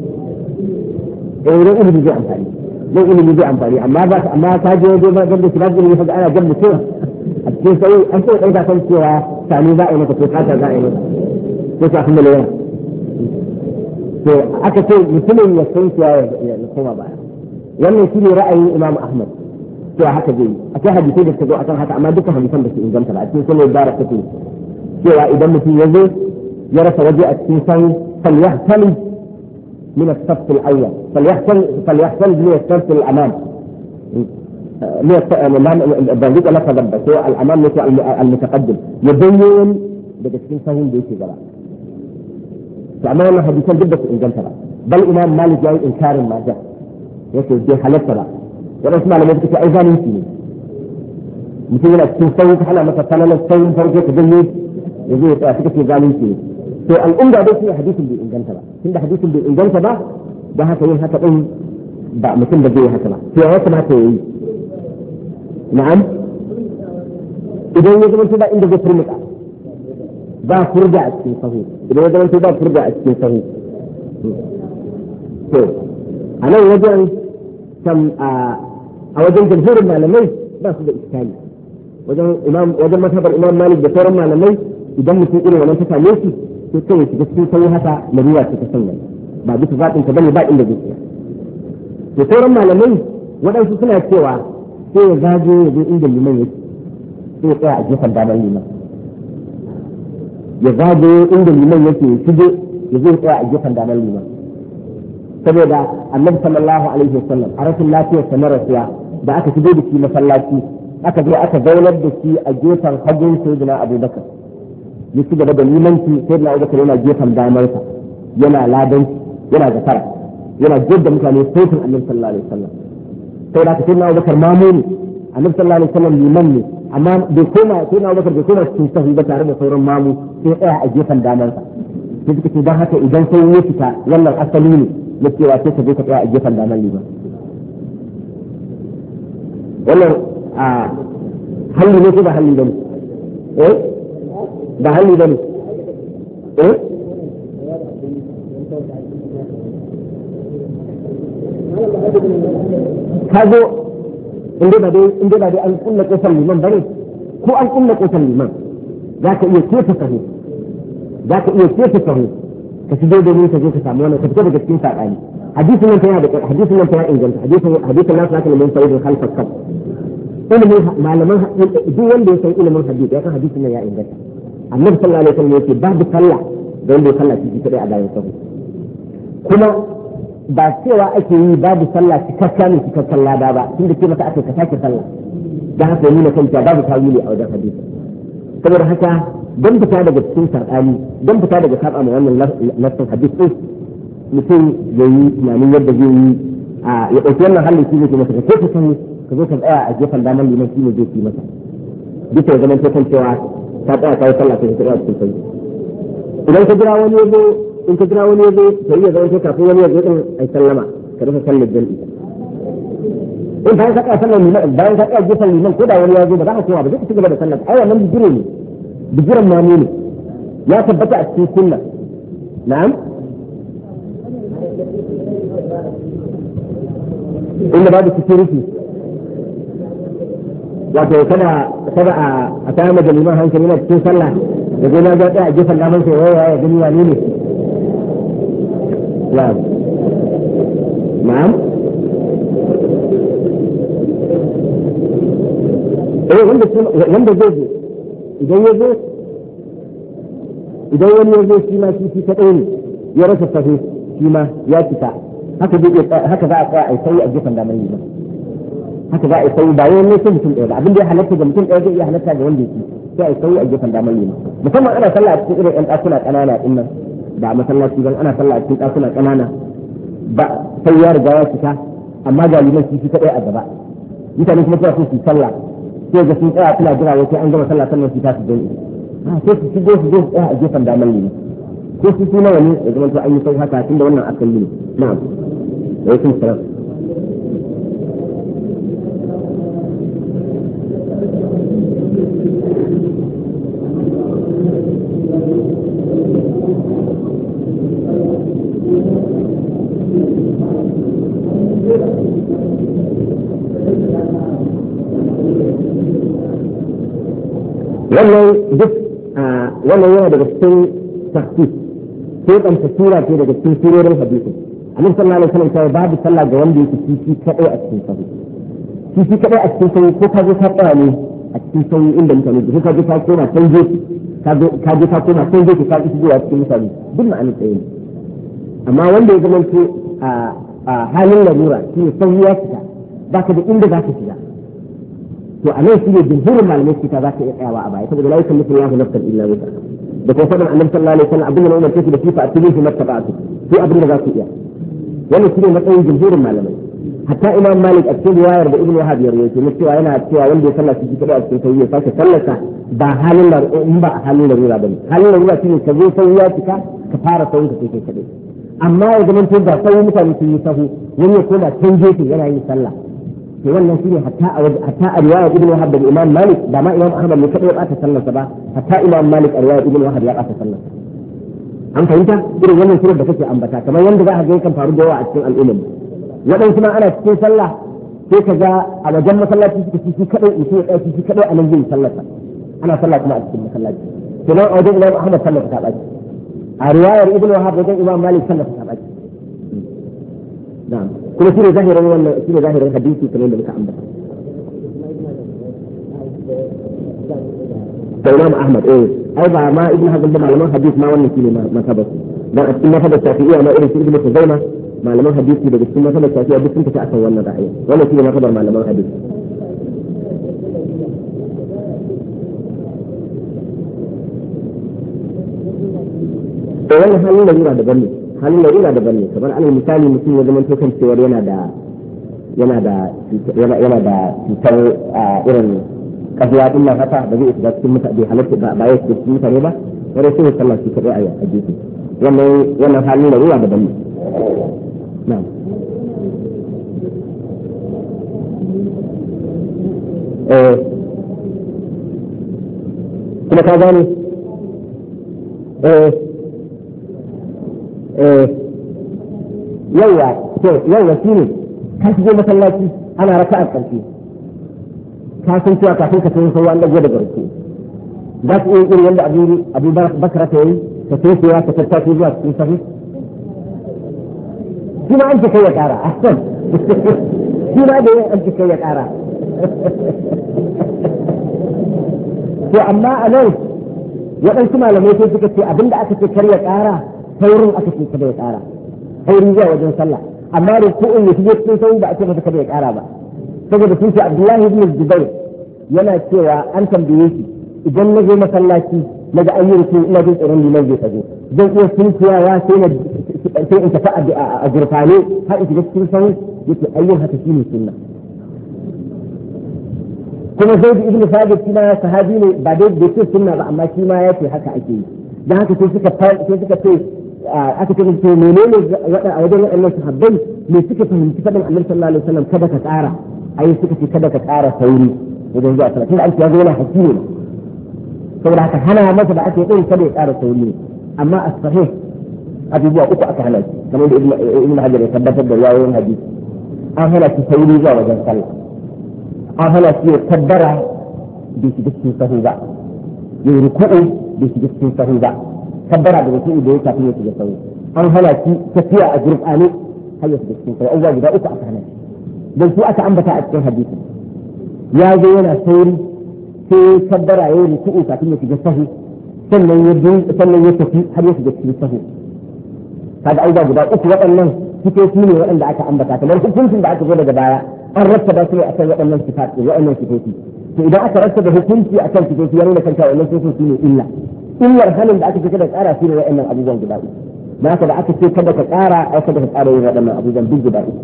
wurin ilimi zai amfani amma ta je wajen ba da shi ba zai yi ana jan mutum a cikin sai an ce ɗan kasan cewa sani za a yi mata ko kata za a yi mata ko kafin da layan to aka ce mutumin ya san ya koma baya wannan shi ne ra'ayin Imam Ahmad to haka zai akwai hadisai da suka zo akan haka amma dukkan hadisan da su inganta ba a cikin sunan da take cewa idan mutum ya zo ya rasa waje a cikin san falyahtali min as-saff al-awwal falyahtali min as-saff al-amam ban rika lafazan ba sai al-amam ne al-mutaqaddim ya bayyana daga cikin sahun da yake gaba to amma wannan hadisan duk da su inganta ba bal Imam Malik ya yi inkarin ma da yake bai halatta ba waɗansu malamai suka ce ai zalunci ne mutum yana cikin sauyi ta hana masa kananan sauyin farko ta ganye ya zo ya tsaya suka ce zalunci ne to al'umma dai shine hadisin bai inganta ba tunda hadisin bai inganta ba da haka yin haka din ba mutum da zai yi haka ba to ya kamata ya yi na'am idan ya zama ba inda zai furmuka ba furda a cikin sahu idan ya zama ba furda a cikin sahu to a nan wajen a wajen jamhurin malamai ba su da iskali wajen matabar Imam Malik da sauran malamai idan mutum irin wannan ta same shi sai kai shiga cikin sauyi haka larura ce ta sanya ba bisa zaɓin ka bane ba inda zai tsaya to sauran malamai waɗansu suna cewa sai ya zaje ya zo inda liman yake sai ya tsaya a gefen damar liman ya zaje inda liman yake ya shige ya zo ya tsaya a gefen damar liman saboda Annabi sallallahu alaihi wasallam a rashin lafiyar sa na rasuwa da aka shigo da shi masallaci aka zo aka zaunar da shi a gefen hagun sayyidina Abubakar ya ci gaba da limanci sayyidina Abubakar yana gefen damarsa yana ladanci yana zakara yana jidda mutane sautin Annabi sallallahu alaihi wasallam sai da sayyidina Abubakar mamuni Annabi sallallahu alaihi wasallam liman ne amma bai koma sayyidina Abubakar bai koma cikin sahu ba tare da sauran mamu sai tsaya a gefen damarsa sai suka ce dan haka idan sai ya fita wannan asali ne na cewa sai ka je ka tsaya a gefen damar liman wannan a halli ne ko ba halli bane ba halli bane ka zo inda ba dai an kulla kofar liman bane ko an kulla kofar liman za ka iya kefa sahu ka shigo da ka je ka samu wannan ka fita daga cikin saɓani hadisin nan tana da hadisin nan tana inganta hadisin nasu haka ne mun sayyidin khalfa kaf ilimin malaman duk wanda ya san ilimin hadisi ya san hadisin nan ya inganta annabi sallallahu alaihi wasallam yake babu sallah da wanda ya sallah shi kadai a bayan sahu kuma ba cewa ake yi babu sallah cikakken lada ba tunda ce mata aka sake sallah dan haka nuna kanta babu tawili a wajen hadisi saboda haka don fita daga cikin sarƙani don fita daga saba ma wannan nassin hadis din mutum ya yi tunanin yadda zai yi ya ɗauki wannan halin shi ne masa ka ce sani ka zo ka tsaya a gefen damar liman shi ne zai fi masa bisa ya zama kan cewa ta tsaya ta yi sallah ta tsaya cikin sai idan ka jira wani yazo in ka jira wani yazo sai ya zama kafin wani yazo din ai sallama ka rufe sallar jami'i in bayan ka tsaya sallar liman bayan ka tsaya gefen liman ko da wani yazo ba za ka koma ba zai ka ci gaba da sallar ai wannan bijire ne bijiran ma ne ya tabbata a cikin sunna na'am inda babu security wato kada a kayan majaliman hankali na cikin sallah da zai na ga tsaya a gefen damar sai waya ya gani wani ne na'am wanda zai zo idan wani ya zo shi ma shi kaɗai ne ya rasa sahu shi ma ya fita haka za a tsaya a yi sauyi a gefen damar yi ba haka za a yi sauyi ba wani ne sai mutum ɗaya ba abin da ya halatta ga mutum ɗaya zai iya halatta ga wanda yake sai a yi sauyi a gefen damar yi musamman ana sallah a cikin irin ƴan ɗakuna ƙanana ɗin nan ba a masallaci ban ana sallah a cikin ɗakuna ƙanana ba sai ya riga ya fita amma ga liman shi kaɗai a gaba mutane kuma suna so su sallah sai ga sun tsaya suna jira wai sai an gama sallah sannan su tashi jami'i sai su shigo su zo tsaya a gefen damar ne ko su suna wani ya zama to an yi sau haka tunda wannan akan yi na'am wa alaikum salam wannan yana daga cikin tafsir sai kan sura ce daga cikin surorin hadisi annabi sallallahu alaihi wasallam sai babu sallah ga wanda yake shi kadai a cikin sahu shi kadai a cikin sahu ko ka zo ka tsaya ne a cikin sahu inda mutane ko ka je ka koma can gefe ka je ka koma can gefe ka ki shigowa cikin mutane duk ma'anar tsaye ne amma wanda ya zama to a halin larura shi ne sahu ya fita baka da inda za ka shiga to a nan shi ne jumhurin malamai suka za ka iya tsayawa a baya saboda la yukallifu Allahu nafsan illa wus'aha da kuma faɗin annabi sallallahu alaihi wasallam abin da na umarce shi da shi fa atibihi mattaba'atu sai abin da za ku iya wannan shi ne matsayin jumhurin malamai hatta imam malik a cikin riwayar da ibnu wahab ya rawaito ne cewa yana cewa wanda ya sallaci shi kadai a cikin sai ya sake sallarsa ba halin da in ba halin larura bane halin larura shine ka zo sai ya cika ka fara sauyin ka kai kadai amma ya zama to ga sauyin mutane sun yi sahu wani ya koma can gefe yana yin sallah to wannan shine hatta a riwayar ibnu wahab da imam malik ba ma imam ahmad ne kadai ya bata sallarsa ba hatta imam malik a riwayar ibnu wahab ya bata sallarsa an fahimta irin wannan surar da kake ambata kamar wanda za a ga kan faru da yawa a cikin al'umma waɗansu ma ana cikin sallah sai ka ga a wajen masallaci suka ci kadai mutum ya ɗauki shi kadai a nan zai sallata ana sallah kuma a cikin masallaci to nan a wajen imam ahmad sallah ta ɓaci a riwayar ibnu wahab wajen imam malik sallah ta ɓaci na'am kuma shi ne zahirin wannan shi ne zahirin hadisi kamar da muka ambata da imam ahmad ai ba ma ibnu hazm da malaman hadisi ma wannan shine masabar dan a cikin masabar shafi'iyya ma irin su ibnu kuzaima malaman hadisi daga cikin masabar shafi'iyya duk sun tafi akan wannan ra'ayi wannan shine masabar malaman hadisi to wannan halin larura daban ne halin larura daban ne kamar alal misali mutum ya zama kan cewar yana da cutar irin kafiya din nan haka ba zai shiga cikin mutane bai halatta ba ya shiga cikin mutane ba wanda sai sallah shi kadai a gefe wannan halin da ruwa daban ne na'am kuma ka gane yawa shine ka shigo masallaci ana raka'a ƙarshe ka san cewa kafin ka san sauwa an dago da garko za su iya irin yadda abu bakara ta yi ka sai ka tattaki zuwa cikin sahi shi ma an ce kai ya ƙara shi ma da yin an ce kai ya ƙara to amma a nan waɗansu malamai sai suka ce abinda aka ce kar ya ƙara saurin aka ce kada ya ƙara saurin zuwa wajen sallah amma ruku'un ya shige cikin sauri ba a ce masa kada ya ƙara ba saboda sun ce Abdullahi ibn Zubair yana cewa an tambaye shi idan na je masallaci na ga an yi ruku ina jin tsoron liman zai tsago zan iya sunkuyawa sai in tafi a gurfane har in shiga cikin sauri yake ayyun haka shine sunna kuma Zaid ibn Sabit shi ma sahabi ne ba dai da ce sunna ba amma shi ma yace haka ake yi dan haka sai suka ce aka ce to menene a wajen waɗannan sahabbai me suka fahimci fadin Annabi sallallahu alaihi wasallam kada ka ƙara ai suka ce kada ka ƙara sauri wajen zuwa sallah tunda an ce ya zo yana hakimi ne saboda haka hana masa da ake yin kada ya ƙara sauri ne amma a sahih abubuwa uku aka hana shi kamar da Ibn Hajar ya tabbatar da yayin hadisi an hana shi sauri zuwa wajen sallah an hana shi ya kabbara bai shiga cikin sahu ba ya yi ruku'u bai shiga cikin sahu ba kabbara da ruku'u da ya kafin ya shiga sahu an hana shi tafiya a gurfane har ya shiga cikin sahu abubuwa guda uku aka hana shi don su aka ambata a cikin hadisi ya zo yana sauri sai kabbara ya yi ruku'u kafin ya shiga sahu sannan ya tafi har ya shiga cikin sahu kaga abubuwa guda uku waɗannan sifofi ne waɗanda aka ambata kamar hukuncin da aka zo daga baya an rattaba su ne akan waɗannan sifofi waɗannan sifofi to idan aka rattaba hukunci akan sifofi ya nuna kanta wannan sifofi ne illar halin da aka ce kada ƙara shi ne waɗannan abubuwan guda uku na haka da aka ce kada ka ƙara ai kada ka ƙara yin waɗannan abubuwan duk guda uku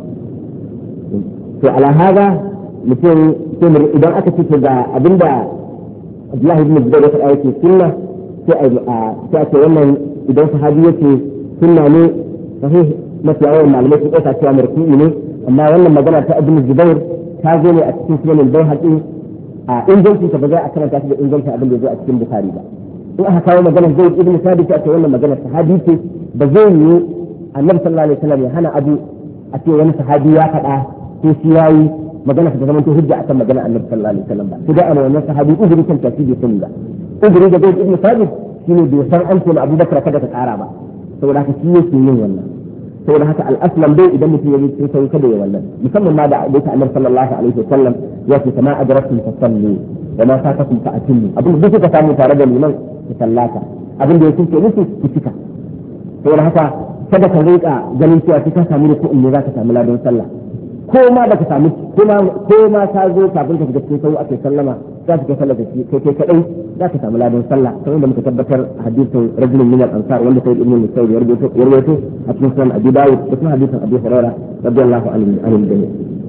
to ala hada mutum idan aka ce ga abinda Abdullahi ibn Zubair ya faɗa yake sunna sai a ce wannan idan sahabi yake sunna ne sahih mafi yawan malamai su ɗauka cewa marfu'i ne amma wannan magana ta ibn Zubair ta zo ne a cikin sunan Baihaqi a ingancin ta ba za a karanta shi da ingancin abin da ya zo a cikin Bukhari ba in aka kawo magana zai ibn Sabit a ce wannan magana sahabi ce ba zai yi Annabi sallallahu alaihi wasallam ya hana abu a ce wani sahabi ya faɗa ko shi yayi magana ta zama hujja akan magana Annabi sallallahu alaihi wasallam ba sai da wannan sahabi uzuri kan tafi bai sani ba uzuri da zai ibn Sabit shine bai san an ce Abu Bakar kada ka ƙara ba saboda haka shi yake yin wannan saboda haka al'aslam dai idan mutum ya yi cikin sauyi kada ya wannan musamman ma da yake Annabi sallallahu alaihi wasallam ya ce kama adrakum fasallu wa ma fatakum fa atimmu abin da kuka samu tare da liman ku sallata abin da yake musu ku cika saboda haka kada ka rika ganin cewa ka samu ruku'un ne za ka samu ladan sallah ko ma baka samu ko ma ka zo kafin ka shiga cikin sauyi ake sallama za ka sallah da shi kai kadai za ka samu ladan sallah kamar da muka tabbatar hadisin rajulun min al-ansar wanda sai ibn Musayyib ya rawaito a cikin sunan Abi Dawud da kuma hadisin Abi Hurairah radiyallahu anhu jami'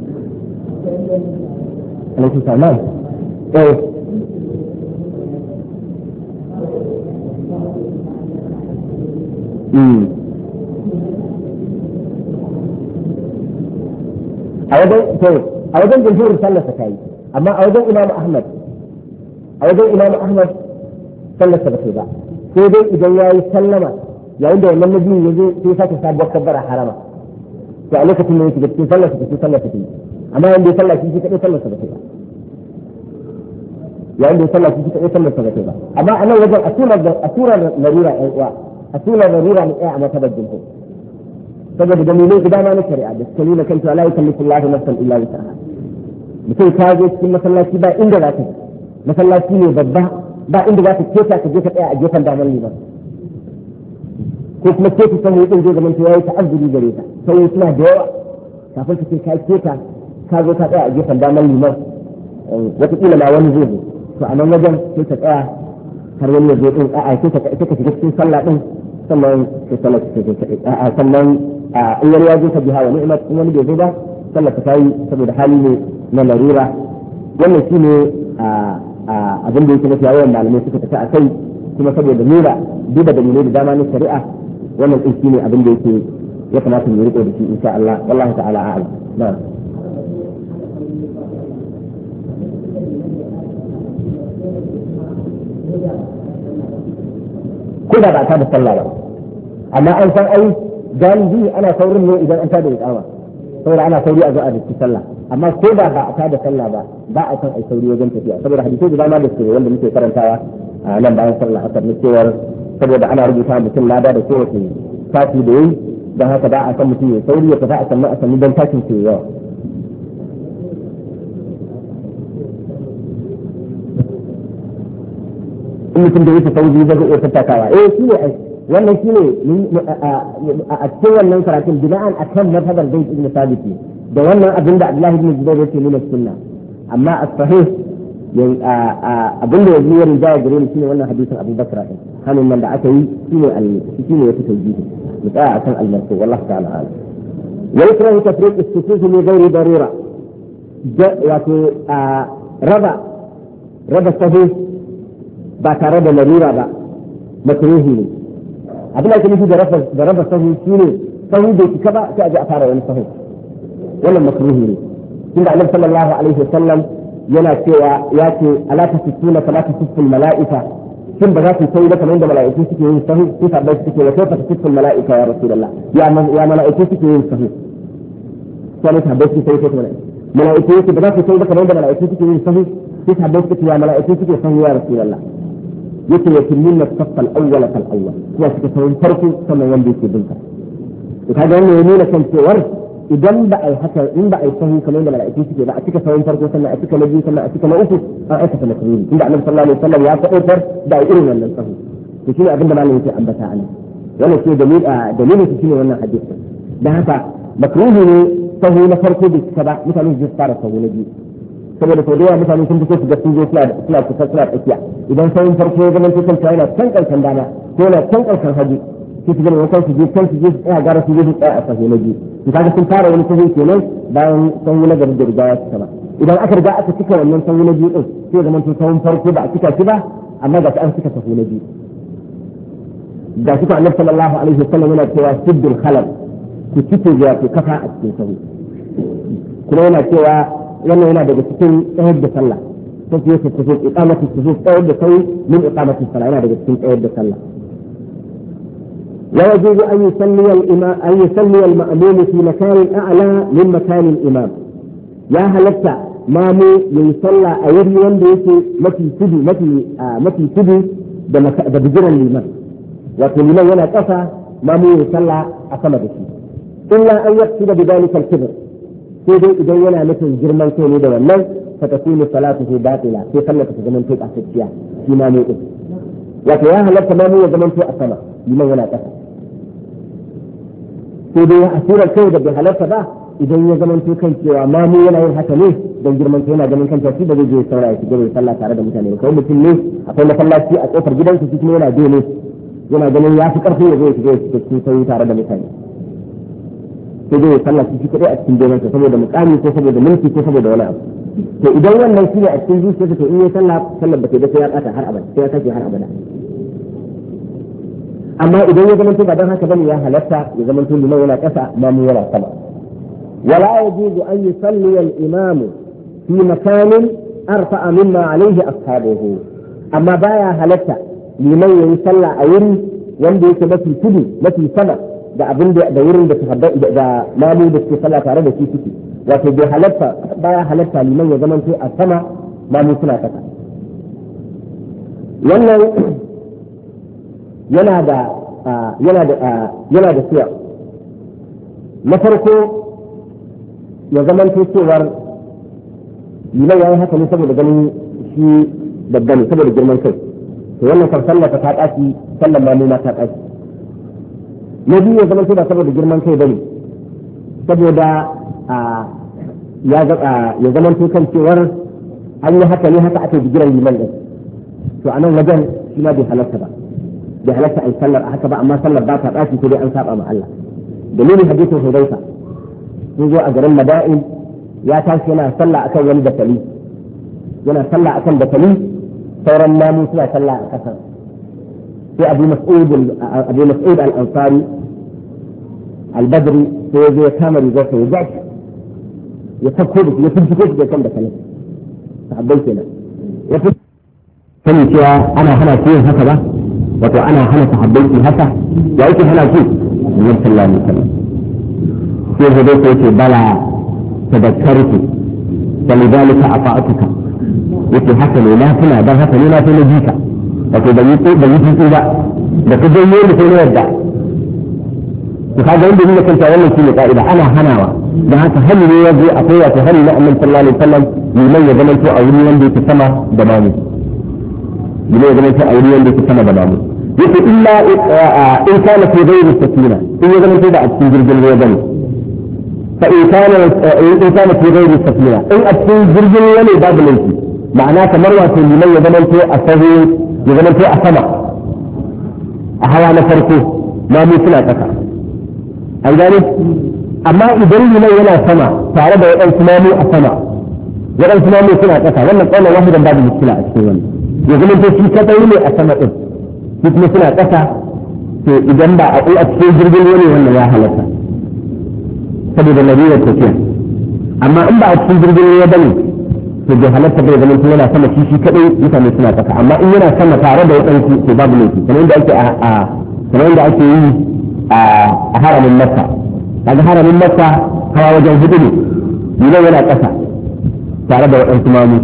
alaihi salam a wajen jumhurin sallar ta yi amma a wajen Imam Ahmad sallarsa ba ba sai dai idan ya yi sallama yayin da wannan nabi ya zo sai sake sabuwar kabbara harama to a lokacin da yake da cikin sallarsa ta yi amma yayin da ya sallaci shi kadai sallarsa ba ba yayin da ya sallaci shi kadai sallarsa ba ba amma a nan wajen a surar larura ɗan uwa a surar larura mu tsaya a matabar jumhur saboda dalilai guda na shari'a da suka nuna kan cewa la yukallifu Allahu nafsan illa wus'aha mutum ka zo cikin masallaci ba inda za ka masallaci ne babba ba inda za ka keta ka je ka tsaya a gefen damar liman ko kuma keta san mutum zai zama ya yi ta'azzuri gare ta sai suna da yawa kafin ka ce ka keta ka zo ka tsaya a gefen damar liman wataƙila ma wani zai zo to a nan wajen sai ka tsaya har wani ya zo din a'a sai ka shiga cikin sallah din sannan sai sallah a'a sannan in wani ya zo ka biha wa ni'mat in wani bai zo ba sallah ta yi saboda hali ne na larura wannan shine abin da yake mafi yawan malamai suka tafi a kai kuma saboda nuna duba dalilai da dama na shari'a wannan din shine abin da yake ya kamata mu riko da shi insha Allah wallahi ta'ala a'lam na'am ko da ba ta da sallah ba amma an san ai galibi ana saurin ne idan an tada iqama saboda ana sauri a zo a riski sallah amma ko da ba a tada sallah ba a san ai sauri wajen tafiya saboda hadisi da dama da su wanda muke karantawa nan bayan sallah asar ne cewar saboda ana rubuta mutum lada da kowace sati da yi don haka ba a san mutum ya sauri ya tafi a sannu don tashin ke yawa. in mutum da yake sauri zai iya tattakawa shi ne wannan shi ne a cikin wannan karatun bina'an akan mazhabar Zaid ibn Thabit da wannan abin da Abdullah ibn Zubair yake nuna sunna amma as-sahih abin da yanzu ya rinjaya gare ni shine wannan hadisin Abu Bakr din hannun nan da aka yi shine yafi tauhidi mu tsaya akan al-marfu wallahi ta'ala alam wa yakrahu tafriq as-sufuf li ghairi darura wato raba sahih ba tare da larura ba makruhi ne abin da ake nufi da raba sahu shine sahu bai cika ba sai a ji a fara wani sahu wannan makruhi ne tunda Annabi sallallahu alaihi wasallam yana cewa ya ce ala tasifuna fala tasiful malaika shin ba za su sai da kamar da malaiku suke yin sahu sai sabbai suke wa kai tasiful malaika ya rasulullah ya malaiku suke yin sahu sai sabbai suke sai kuma malaiku suke ba za su sai da kamar da malaiku suke yin sahu sai sabbai suke ya malaiku suke sahu ya rasulullah yake yakillun as-saff al-awwal fal-awwal kuma suka sauran farko sannan wanda yake binka to kaga wannan ya nuna kan cewar idan ba ai haka in ba ai sahu kamar da mala'iku suke ba a cika sauran farko sannan a cika na biyu sannan a cika na uku an aikata makruhi inda Annabi sallallahu alaihi wasallam ya faɗar da irin wannan sahu to shine abin da malamin yake ambata a nan wannan ce dalilin shi shine wannan hadisi dan haka makruhi ne sahu na farko da cika ba mutane su fara sahu na biyu saboda sau da yawa mutane sun fito su ga sun zo suna tsakiya idan sauyin farko ya zama cikin ta yana can karshen dama ko yana can karshen hagu sai su gani wakan su je su tsaya gara su je su tsaya a sahu na biyu su kaga sun fara wani sahu kenan bayan sahu na gari da riga ya cika ba idan aka riga aka cika wannan sahu na biyu din sai zama to sahun farko ba a cika shi ba amma ga an cika sahu na biyu ga shi ko Annabi sallallahu alaihi wasallam yana cewa siddul khalal ku cike ya ku kafa a cikin sahu kuma yana cewa wannan yana daga cikin tsayar da sallah sai ya tafi iqamatu sujud tsayar da sai min iqamatu sallah yana daga cikin tsayar da sallah la yajuzu an yusalli al-imam an yusalli al-ma'mum fi makan a'la min makan al-imam ya halatta mamu yayi sallah a wuri wanda yake mafi tudu da bijiran liman wato liman yana kasa mamu yayi sallah a sama da shi illa an yaqsida bi dalika al-kibr sai dai idan yana nufin girman kai ne da wannan fa takunu salatuhu batila sai sallar ta zaman to kasacciya shi ma ne din wato ya halatta ma mu ya zaman to a sama liman yana kasa sai dai asirar kai da bai halatta ba idan ya zaman to kan cewa ma mu yana yin haka ne dan girman kai yana ganin kanta shi da zai je saura ya shiga sallah tare da mutane kai mutum ne akwai masallaci a kofar gidansa shi kuma yana dole yana ganin ya fi karfi ya zo ya shiga cikin sai tare da mutane sai dai sallah shi kadai a cikin gidansa saboda mukami ko saboda mulki ko saboda wani abu to idan wannan shine a cikin zuciyarsa to in ya sallar ba ta da sai ya kata har abada sai ya kace har abada amma idan ya zamanto ba dan haka bane ya halatta ya zamanto liman yana kasa mamu yana sama wala yajuzu an yusalli al-imam fi makanin arfa'a mimma alayhi ashabuhu amma baya halatta liman yayi sallah a wuri wanda yake mafi tudu mafi sama da abin da wurin da sahabbai da mamu da suke sallah tare da shi suke wato bai halatta baya halatta liman ya zamanto a sama mamu suna kasa wannan yana da siya na farko ya zamanto cewar liman ya yi haka ne saboda ganin shi babba ne saboda girman kai to wannan kan sallar ta tashi sallar mamu ma ta tashi na biyu ya zamanto ba saboda girman kai bane saboda ya zamanto kan cewar an yi haka ne haka aka jigiran liman din to a nan wajen shi ma bai halatta ba bai halatta a sallar a haka ba amma sallar ba ta ɗaci ko dai an saba ma Allah dalilin hadisin Hudayfa sun zo a garin Mada'in ya tashi yana sallah akan wani dakali yana sallah akan dakali sauran mamu suna sallah a ƙasa sai Abu Mas'ud al-Ansari al-Badri sai ya zo ya kama rigar sa ya gashi ya sako da ya finciko shi da kan dakali sahabbai kenan ya fi sanin cewa ana hana su yin haka ba wato ana hana sahabbai su haka ya yake hana su Annabi sallallahu alaihi wasallam sai da dai yake bala tadakkartu walidalika afa'atuka yake haka ne na tuna dan haka ne na tuna jika wato ban yi tsitsi ba da ka janyo ni sai na yadda to kaga wanda ne kanta wannan shine ka'ida ana hanawa dan haka hali ne yazo akwai wato hali na annabi sallallahu alaihi wasallam liman ya zama to a wuri wanda yake sama da mamu liman ya zama to a wuri wanda yake sama da mamu yake illa in kana fi ghayri sakina in ya zama to da a cikin jirgin ruwa bane fa in kana fi ghayri sakina in a cikin jirgin ruwa ne babu laifi ma'ana kamar wato liman ya zama to a sahu ya zama to a sama a hawa na farko mamu suna kasa an gane amma idan liman yana sama tare da waɗansu mamu a sama waɗansu mamu suna ƙasa wannan ƙaunar wahidan babu muskila a cikin wannan ya zama to shi kadai ne a sama ɗin shi kuma suna ƙasa to idan ba a cikin jirgin wani wannan ya halatta saboda nabiyyar tafiya amma in ba a cikin jirgin ruwa bane to bai halatta bai zama to yana sama shi kadai mutane suna ƙasa amma in yana sama tare da waɗansu to babu laifi kamar yadda ake yi a haramin makka kaga haramin makka hawa wajen hudu ne liman yana ƙasa tare da waɗansu mamu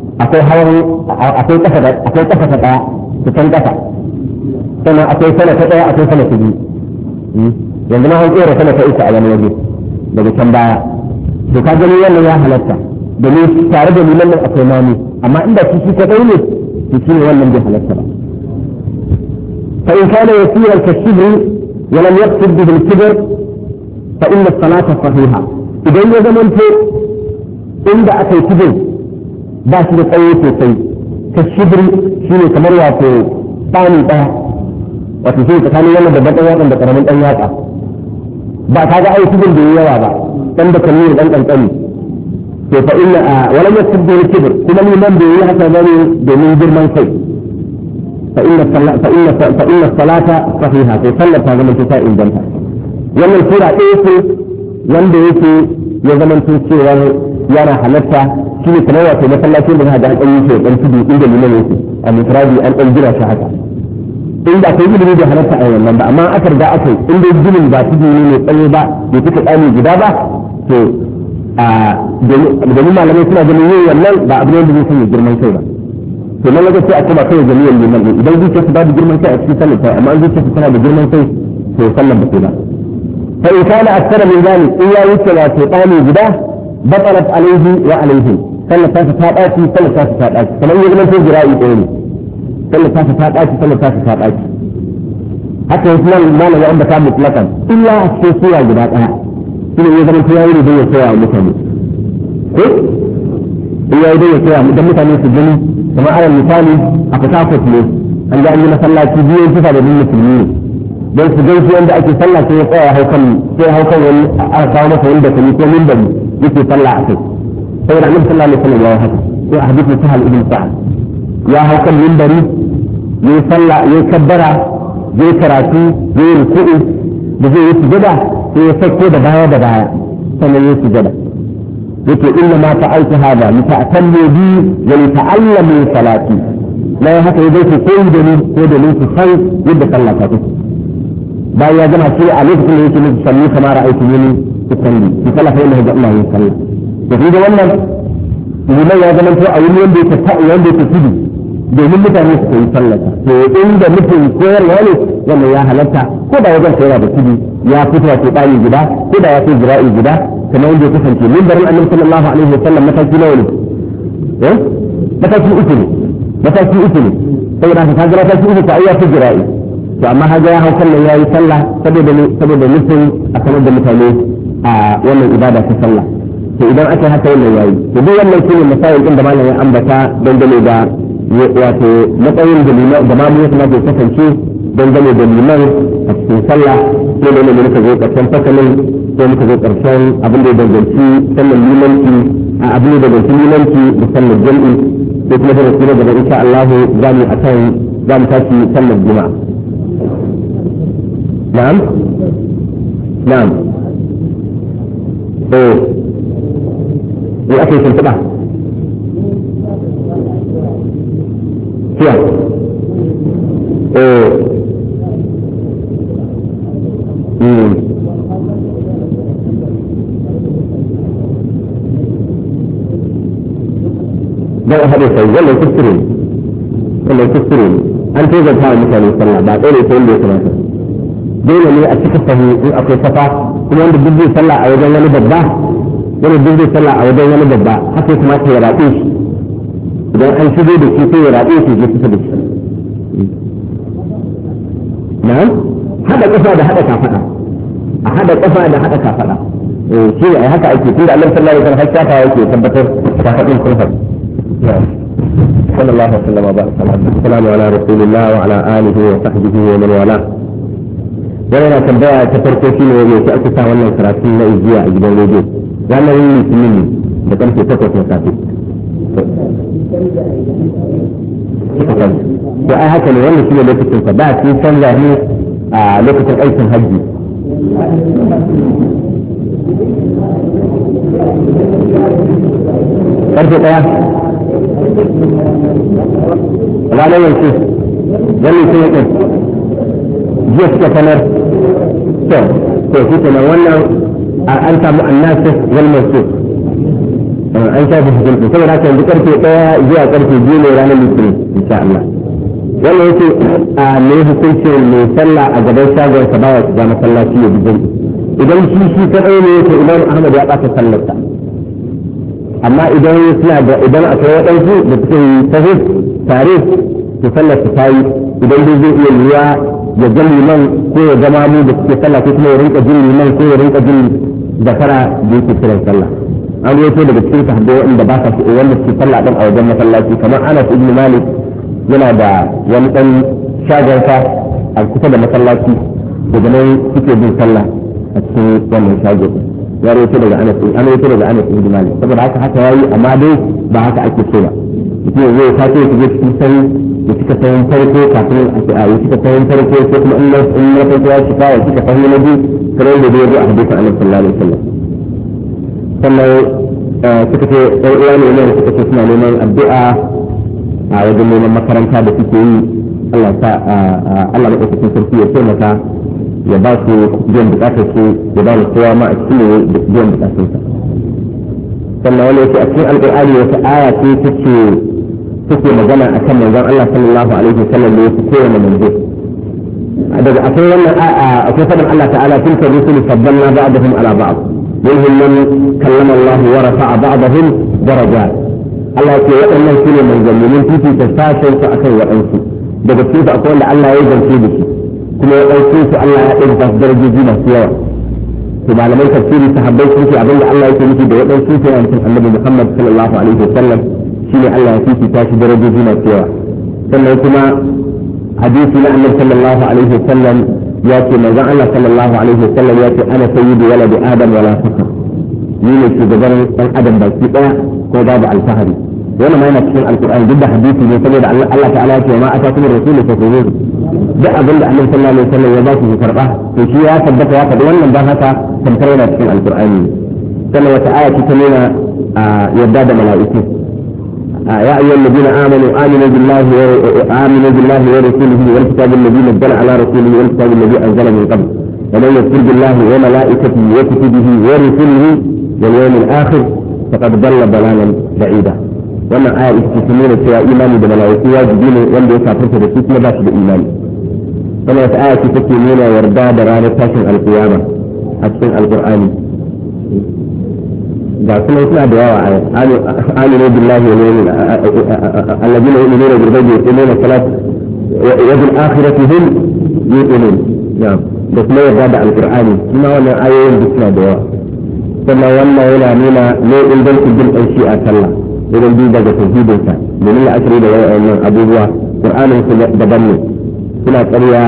akwai ƙasa ta ɗaya ta can ƙasa sannan akwai sana ta ɗaya akwai sana ta biyu yanzu ma an tsere sana ta uku a wani waje daga can baya to ka gani wannan ya halatta domin tare da liman nan akwai mamu amma inda shi kadai ne to shi ne wannan bai halatta ba fa in kana yasiran ka shibri ولم يقصد به الكبر فإن الصلاة صحيحة إذا يزمنت عند أكي كبر باش لقوة سي كالشبر شيني كمروة في طاني بها وتسير تخاني يلا ببطا ياقا بطرا من أياقا بعد هذا أي كبر بيوا با تند كمير أنت أنتني فإن ولم يقصد به الكبر كما من بيوا كذلك بمن جرمان سي فإن الصلاة صحيحة تصلى هذا من تساء الجنة ومن السورة إيه wanda yake ya zamanto cewa yana halatta shi ne kamar wato masallacin da hada an yi shi dan tudu inda liman yake a mufradi an dan jira shi haka inda akwai ilimi da halatta a wannan ba amma aka riga aka inda ginin ba tudu ne tsaye ba bai fita tsani gida ba to domin malamai suna ganin yin wannan ba abu ne da zai sanya girman kai ba to nan ga sai a kuma kai jami'an liman idan zuciya su babu girman kai a cikin sallar ta amma zuciya su tana da girman kai to sallar ba sai ba fa in kana akthara min zalik in ya wuce wa shaytani guda batalat alayhi wa alayhi sallar ta dace sallar ta dace kamar yin zaman sai jira'i ɗaya ne sallar ta dace sallar ta dace haka yake nan malama an bata mutlakan illa a cikin sura guda ɗaya shine ya zama ya yi da ya tsaya mutane ko in ya yi da ya tsaya mutane su gani kamar alal misali a fasafot ne an ga an yi masallaci biyu kusa da musulmi don su gaishe wanda ake sallah sai ya tsaya haukan wani aka kawo masa wani da kuma ko mimbari yake sallah a kai saboda annabi sallallahu alaihi wasallam ya haka sai a hadisi sahal ibn sa'ad ya haukan mimbari ya sallah ya kabbara ya karatu ya ruku'u da zai yi sujada sai ya sako da baya sannan ya sujada yake inna ma fa'altu hada li ta'tammu bi wa li ta'allamu salati la haka yake koyi da ni ko da ni ku san yadda sallah ta take bayan ya gama shi a lokacin da yake nufi salli kamar ra'aytu ni usalli ki sallah fa inna Allah ya sallah da kuma wannan liman ya zama to a wani wanda yake tudu domin mutane su yi sallata to inda mutum koyarwa ne wannan ya halatta ko da wajen koyarwa da tudu ya fito wato ɗani guda ko da ya fi jira'i guda kamar yadda ya kasance mimbarin annabi sallallahu alaihi wa sallam mataki nawa ne mataki uku ne saboda haka kaga mataki uku ta ayya fi jira'i to amma haga ya hau kallon yayi sallah saboda nufin a sanar da mutane a wannan ibada ta sallah to idan aka haka wannan yayi to duk wannan shine misalin din da malamin ambata dangane da wato matsayin da liman da mamu ya kamata ya kasance dangane da liman a cikin sallah sai da muka zo karshen fasalin sai muka zo karshen abin da ya danganci sallar limanci a abin da danganci limanci da sallar jam'i sai kuma da rasu da insha Allah za mu tashi sallar juma'a na'am ya ake shimfiɗa siya don a haɗe sai wannan kuskure an tozarta a mutane sallah ba tsere ta yadda ya kamata dole ne a cika sahu in akwai safa kuma wanda duk zai sallah a wajen wani babba wanda duk zai sallah a wajen wani babba haka kuma ta ya rabe shi idan an shigo da shi sai ya rabe shi ya fita da shi na'am hada kafa da hada kafada a hada kafa da hada kafada shi ne haka ake tunda Allah sallallahu alaihi wasallam hakka yake tabbatar kafadin sun fa صلى الله وسلم وبارك على رسول الله وعلى اله وصحبه ومن والاه. وانا تنبأ تفرقوا فيه ويتأكد وانا الكراسين لا يجيء اجبان وجود وانا يلي سنيني بكم في تقوى مسافي وأي هكذا وانا سنة لوكة الفباة في سنة هي لوكة الأيس الهجي فرق ايه لا لا ينسي ولي سنة جيس كتنر في تنوانا أنت الناس والمنسوخ أنت بحجم سوى لكن ذكرت جاء كرت الدين ورانا المسلمين إن شاء الله ولا يسي ليه كل شيء اللي يسلع أجابي شاغر سباوة جامعة الله شيء بجنب إذا شيء كأنه يسي إمام أحمد يقع تسلطة أما إذا يسلع إذا أكوات أنسي بتكون تهيب تاريخ تسلط تساوي إذا يجي إلى ya jami man ko ya zama mu da suke sallah ko kuma ya rinka jin liman ko ya rinka jin zakara da yake kiran sallah an yi to daga cikin sahabbai wanda ba sa wanda suke sallah dan a wajen masallaci kamar Anas ibn Malik yana da wani dan shagonsa a kusa da masallaci daga nan suke bin sallah a cikin wannan shago ya rawaito daga Anas ibn Malik saboda haka yayi amma dai ba haka ake so ba mutum zai sace su cikin sai ya cika sayan farko kafin a yi cika sayan farko ko kuma in na farko ya cika ya cika sayan na biyu kamar da zai zo a hadisin Annabi sallallahu alaihi wasallam sannan suka ce ɗan uwa ne suka ce suna neman addu'a a wajen neman makaranta da suke yi Allah maɗaukakin sarki ya taimaka ya ba su biyan bukatar su ya ba su kowa ma a cikin biyan bukatunsa sannan wani yake a cikin alƙur'ani wata aya ce take magana akan manzon Allah sallallahu alaihi wasallam ne yake kowane manzo daga akwai wannan akwai faɗin Allah ta'ala tilka rusulu faddalna ba'dahum ala ba'd minhum man kallama Allah wa rafa'a ba'dahum darajat Allah ya ce waɗannan su ne manzannin fifita sashen su akan waɗansu daga cikin su akwai wanda Allah ya zance da shi kuma ya ɗauke su Allah ya ɗauka su darajoji masu yawa to malaman tafsiri sahabbai sun ce abinda Allah yake nufi da waɗansu su yana nufin Annabi Muhammad sallallahu alaihi wasallam shine Allah ya fifita shi darajoji masu yawa sannan kuma hadisi na Annabi sallallahu alaihi wasallam ya ce manzon Allah sallallahu alaihi wasallam ya ce ana sayyidu waladi adam wala fakhr ni ne shugaban ɗan adam baki ɗaya ko babu alfahari wannan ma yana cikin alqur'ani duk da hadisi ne saboda Allah ta'ala ya ce ma atakum rasulu fakuruhu duk abin da Annabi sallallahu alaihi wasallam ya ba su karba to shi ya tabbata ya faɗi wannan dan haka tamkar yana cikin alqur'ani sannan wata aya ce ta nuna yadda da mala'iku يا أيها الذين آمنوا آمنوا بالله ورسوله والكتاب الذي نزل على رسوله والكتاب الذي أنزل من قبل ومن يكفر بالله وملائكته وكتبه ورسله واليوم الآخر فقد ضل ضلالا بعيدا وما آية استثمين سوى إيمان بملائكة واجبين وانده يكافرت رسول ما باش بإيمان وما آية تكيمين ورداء درارة تاشن القيامة أشن القرآن ga kuma suna da yawa aminu billahi wa yawmil alladhina yu'minuna bil ghaibi wa yuqimuna as-salat wa bil akhirati hum yuqinun da kuma yarda da alqur'ani kuma wannan ayoyin duk suna da yawa sannan wannan yana nuna ne ingancin bin ɗauki a sallah idan bi daga tauhidin sa domin la'akari da wannan abubuwa qur'anin su daban ne suna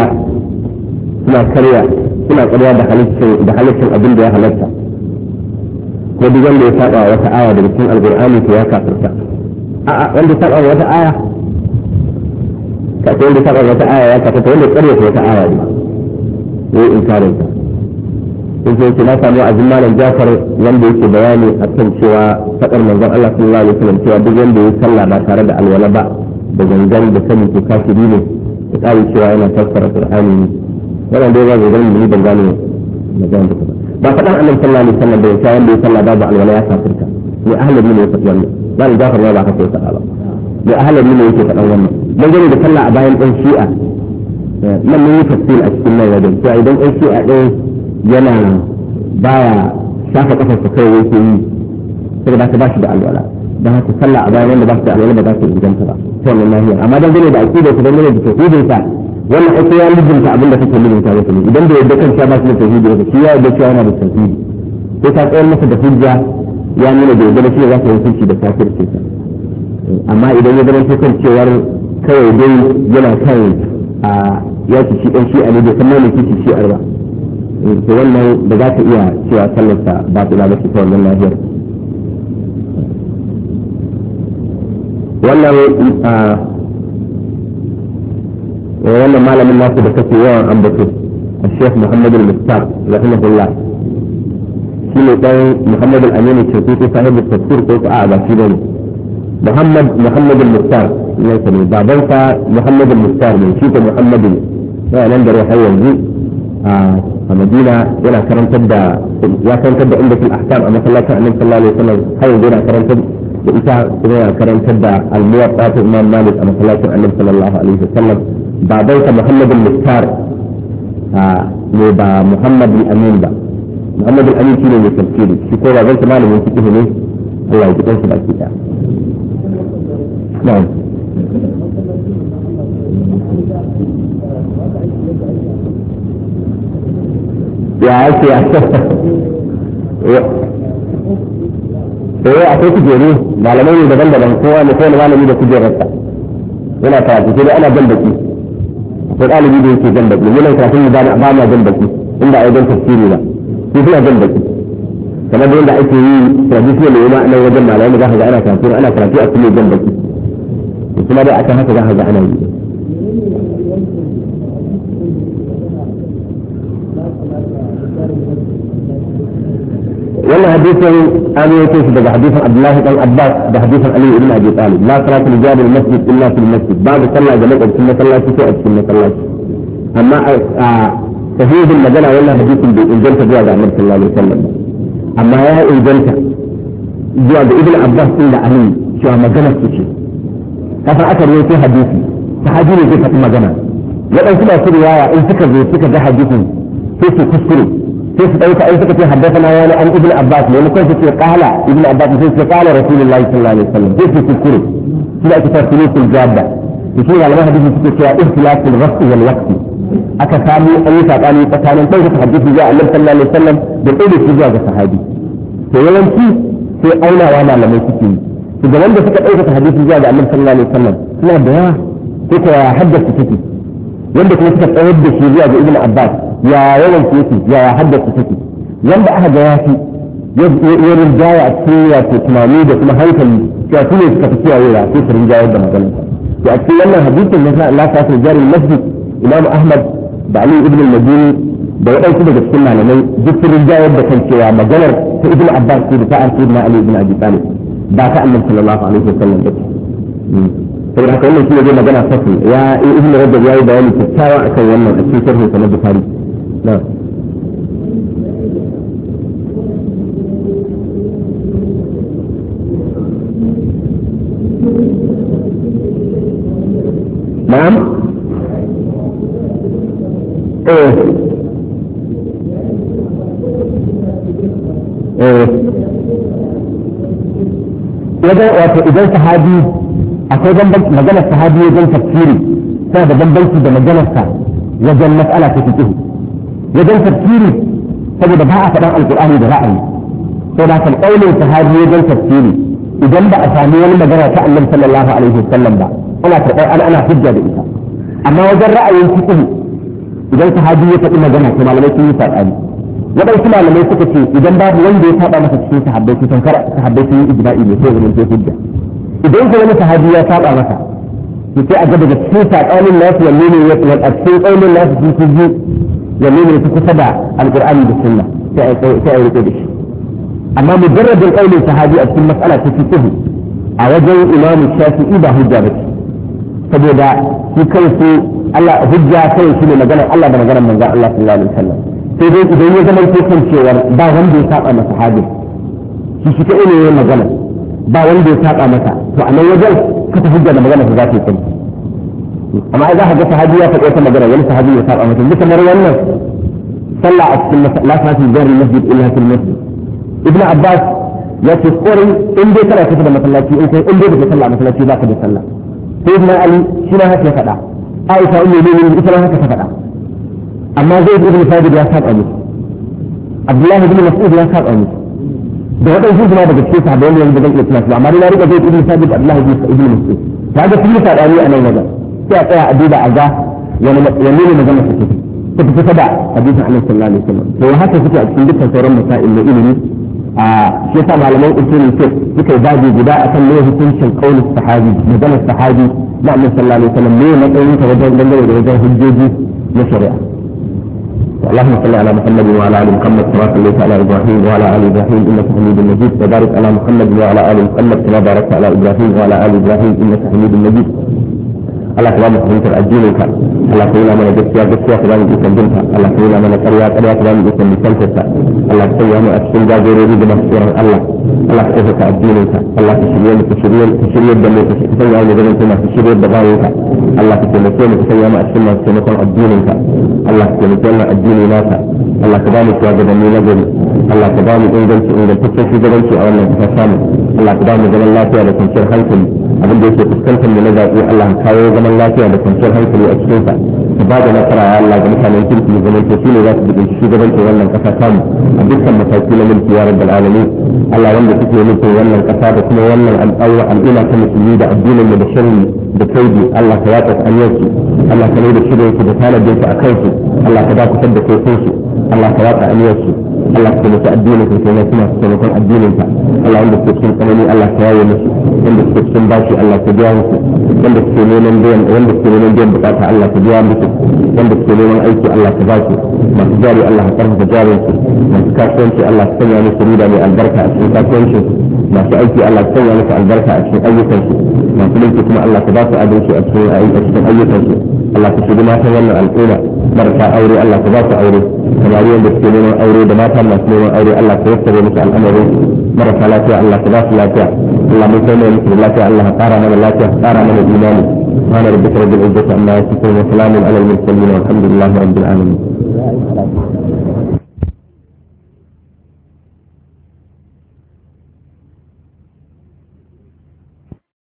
ƙarya da halittar abin da ya halatta ko duk wanda ya saba wata aya daga cikin alqur'ani to ya kafirta wanda ya saba wata aya wanda ya saba wata aya ya kafirta wanda ya ƙarya wata aya ne inkarin ta sai ce na samu azin malam Jafar wanda yake bayani akan cewa fadar manzon Allah sallallahu alaihi wasallam cewa duk wanda ya sallah ba tare da alwala ba da gangan da sani ko kafiri ne ya kare cewa yana fassara qur'ani ne wannan dai ba zai gani ban gane magana da ba faɗan annabi sallallahu alaihi wasallam da ya wanda ya sallah babu alwala ya kafirta ne ahlul ne ya faɗi wannan malam Jafar ba haka ya faɗa ba ne ahlul ne yake faɗan wannan dan gane da sallah a bayan dan shi'a nan mun yi tafsir a cikin nan wajen cewa idan ɗan shi a ɗaya yana baya shafa kafarsa kawai yake yi saboda ka ba shi da alwala don haka sallah a bayan wanda ba su da alwala ba za su inganta ba ta wannan nahiyar amma dangane da aƙidar su dangane da tauhidinsa wannan ake ya mijinta abinda kake mijinta da kuma idan da yadda kan ba su da tauhidi ba shi ya yadda cewa yana da tauhidi sai ka tsayar masa da hujja ya nuna da yadda shi za ka yi hukunci da kafirce sa amma idan ya zama kan cewar kawai dai yana kan a ya ci shi dan shi a ne da kuma ne kici shi arba to wannan da za ka iya cewa sallarsa ba ta ba shi ta wannan lahiyar wannan malamin nasu da kake yawan ambato الشيخ محمد المختار رحمه الله شنو كان محمد الأمين الشنقيطي صاحب التفسير قلت أعلى شنو محمد المختار ليس من بابنك محمد المختار من شيخ محمد نندر وحي الزي مدينة إلى كرم تبدا يا كرم تبدا عندك الأحكام أما صلى الله عليه وسلم حي الزي كرم تبدا إذا كرم تبدا الموطأات الإمام مالك أما صلى الله عليه وسلم بابنك محمد المختار با محمد الأمين با محمد الأمين شنو اللي تفكيري شكو بابنك مالك من فكره ليه الله يجب أن يكون نعم يا عايش يا akwai kujeru malamai ne daban-daban kowa ne kowane malami da kujerarsa yana karatu sai dai ana jan baki akwai ɗalibi da yake jan baki yana karatun da ba ma jan baki inda a yi don tafsiri ba sai suna jan baki kamar da yadda ake yi traditional ne na wajen malamai da za ka ga ana karatu a cikin jan baki kuma dai akan haka za ka ga ana yi wannan hadisin an yi shi daga hadisin Abdullah ibn Abbas da hadisin Ali ibn Abi Talib la salatu li jari al-masjid illa fil masjid babu sallah ga lokacin masallaci ko a cikin masallaci amma a sahihin magana wannan hadisin bai inganta zuwa ga Annabi sallallahu alaihi wasallam amma ya inganta zuwa ga Ibn Abbas da Ali cewa magana ce kafin aka rawaito hadisi sahabi ne zai faɗi magana waɗansu masu riwaya in suka zo suka ga hadisin sai su kuskure sai su ɗauka in suka ce haddasa wani an ibn abbas ne kuma su ce qala ibn abbas sai su qala rasulullahi sallallahu alaihi wasallam sai su kuskure shi da ake tafsirin jadda to shi malaman hadisi suke cewa ikhtilaful rafi wal waqti aka samu an yi sabani tsakanin ɗauka hadisi zuwa annabi sallallahu alaihi wasallam da ɗauka shi zuwa ga sahabi to yawanci sai aunawa malamai suke yi da wanda suka ɗaukaka hadisi zuwa ga annabi sallallahu alaihi wasallam suna da yawa ko ko ya haddasa take wanda kuma suka tsayar da shi zuwa ga ibn abbas ya yawan su yake ya haddasa take wanda aka ga yafi ya rinjaya a cikin wato tunani da kuma hankali cewa su ne suka fi kiyayewa sai su rinjaya da maganar to a cikin wannan hadisin na Allah ta fi jarin masjid imam ahmad da ali ibn al-madini da waɗansu daga cikin malamai duk sun rinjaya da kan cewa maganar ta ibn abbas ce da ta arsi na ali ibn abi talib ba ta annabi sallallahu alaihi wasallam ba saboda haka wannan shine zai magana fasu ya ibnu rajab yayi bayani kyakkyawa akan wannan a cikin sharhi na bukhari na'am wato idan sahabi akwai bambanci maganar sahabi wajen tafsiri sai da bambanci da maganarsa wajen mas'ala ta fiqh wajen tafsiri saboda ba a faɗan alqur'ani da ra'ayi sai da kan kaulin sahabi wajen tafsiri idan ba a sami wani magana ta annabi sallallahu alaihi wasallam ba ana karɓar ana hujja da ita amma wajen ra'ayin fiqh idan sahabi ya faɗi magana to malamai sun yi saɓani waɗansu malamai suka ce idan babu wanda ya saba masa cikin sahabbai su tankar sahabbai sun yi ijma'i ne sai zaman hujja idan ko wani sahabi ya saba masa to sai a ga daga cikin saƙanin nasu wanne ne ya tsaya a cikin ƙaunin nasu sun fi ji wanne ne ya fi kusa da alƙur'ani da sunna sai a rike da shi amma mujarradin ƙaunin sahabi a cikin mas'ala ta fiqh a wajen imamu shafi'i ba hujja ba ce saboda shi kansu Allah hujja kai shi ne maganar Allah da maganar manzon Allah sallallahu alaihi wasallam sai dai idan ya zama kan cewar ba wanda ya saba masa sahabi shi kai ne ya magana ba wanda ya saba masa to a nan wajen ka ta hujja da magana za ta yi amma idan ka ga sahabi ya faɗi wata magana wani sahabi ya saba masa duka mar wannan sallah a cikin la salatu jari masjid illa fil masjid ibnu abbas ya ce kore in dai kana kusa da masallaci in kai in dai baka sallah a masallaci baka da sallah sai ibnu ali shi na haka ya faɗa aisha ummu mu'minin ita haka ta faɗa amma zai ibnu sabit ya saba ne abdullahi ibn mas'ud ya saba ne da wadansu kuma daga cikin sahabbai ne da zan iya tunawa amma dai na riga zai ibnu sabit abdullahi ibn mas'ud kaga sun yi sadani a nan wajen sai a tsaya a duba a ga wani ne magana take ta fi kusa da hadisin annabi sallallahu alaihi wasallam to haka suke a cikin dukkan sauran masail na ilimi a shi yasa malaman usulul fiqh suka yi babi guda akan ne hukuncin qaulus sahabi maganar sahabi na annabi sallallahu alaihi wasallam ne matsayin ta wajen dangane da wajen hujjoji na shari'a اللهم صل على محمد وعلى ال محمد كما صليت على ابراهيم وعلى ال ابراهيم انك حميد مجيد وبارك على محمد وعلى ال محمد كما باركت على ابراهيم وعلى ال ابراهيم انك حميد مجيد Allah ka ba mu fahimtar addinin ka Allah ka nuna mana gaskiya gaskiya ka ba mu ikon binta Allah ka nuna mana ƙarya ƙarya ka ba mu ikon misaltarsa Allah ka sanya mu a cikin jagorori da masu tsoron Allah Allah ka ɗaukaka addinin ka Allah ka shirye mu ka shirye da mu ka sanya mu da zan masu shirye da bayan ka Allah ka taimake mu ka sanya mu a cikin masu taimakon addinin ka Allah ka taimake wannan addini naka Allah ka ba mu shugabanni na gari Allah ka ba mu ingantaccen shugabanci a wannan kasa samu Allah ka ba mu zaman lafiya da kwanciyar hankali abin da yake fuskantar da na zaɓi Allah ka kawo zaman lafiya da kwanciyar hankali a cikin sa ka ba da nasara ya Allah ga mutanen kirki da zaman su ne za su buɗe shugabancin wannan kasa samu a dukkan mataki na mulki ya rabbal alamin Allah wanda suke mulkin wannan kasa da kuma wannan al'umma ta musulmi da addinin mu da sharri da kaidi Allah ka yaka aniyarsu Allah ka nuna shirin su da tanadin su a kansu Allah ka dakatar da kai su Allah ka yaka aniyarsu Allah ka taimaki addinin ka kuma suna taimakon addinin ka Allah wanda suke cikin tsanani Allah ka yaye musu wanda suke cikin bashi Allah ka biya musu wanda suke neman biyan bukata Allah ka biya musu wanda suke neman aiki Allah ka ba su masu jari Allah ka karfafa jarin su masu kasuwanci Allah ka sanya musu riba mai albarka a cikin kasuwancin masu aiki Allah ka sanya musu albarka a cikin ayyukan su masu mulki kuma Allah ka ba su adalci a cikin ayyukan su Allah ka shiri matan wannan al'umma marasa aure Allah ka ba su aure kamar yadda suke neman aure da mata masu neman aure Allah ka yassare musu al'amarin marasa lafiya Allah ka ba su lafiya Allah mun kai mai musu lafiya Allah ka kara mana lafiya ka kara mana imani سبحان ربك رب العزة عما يصفون وسلام على المرسلين والحمد لله رب العالمين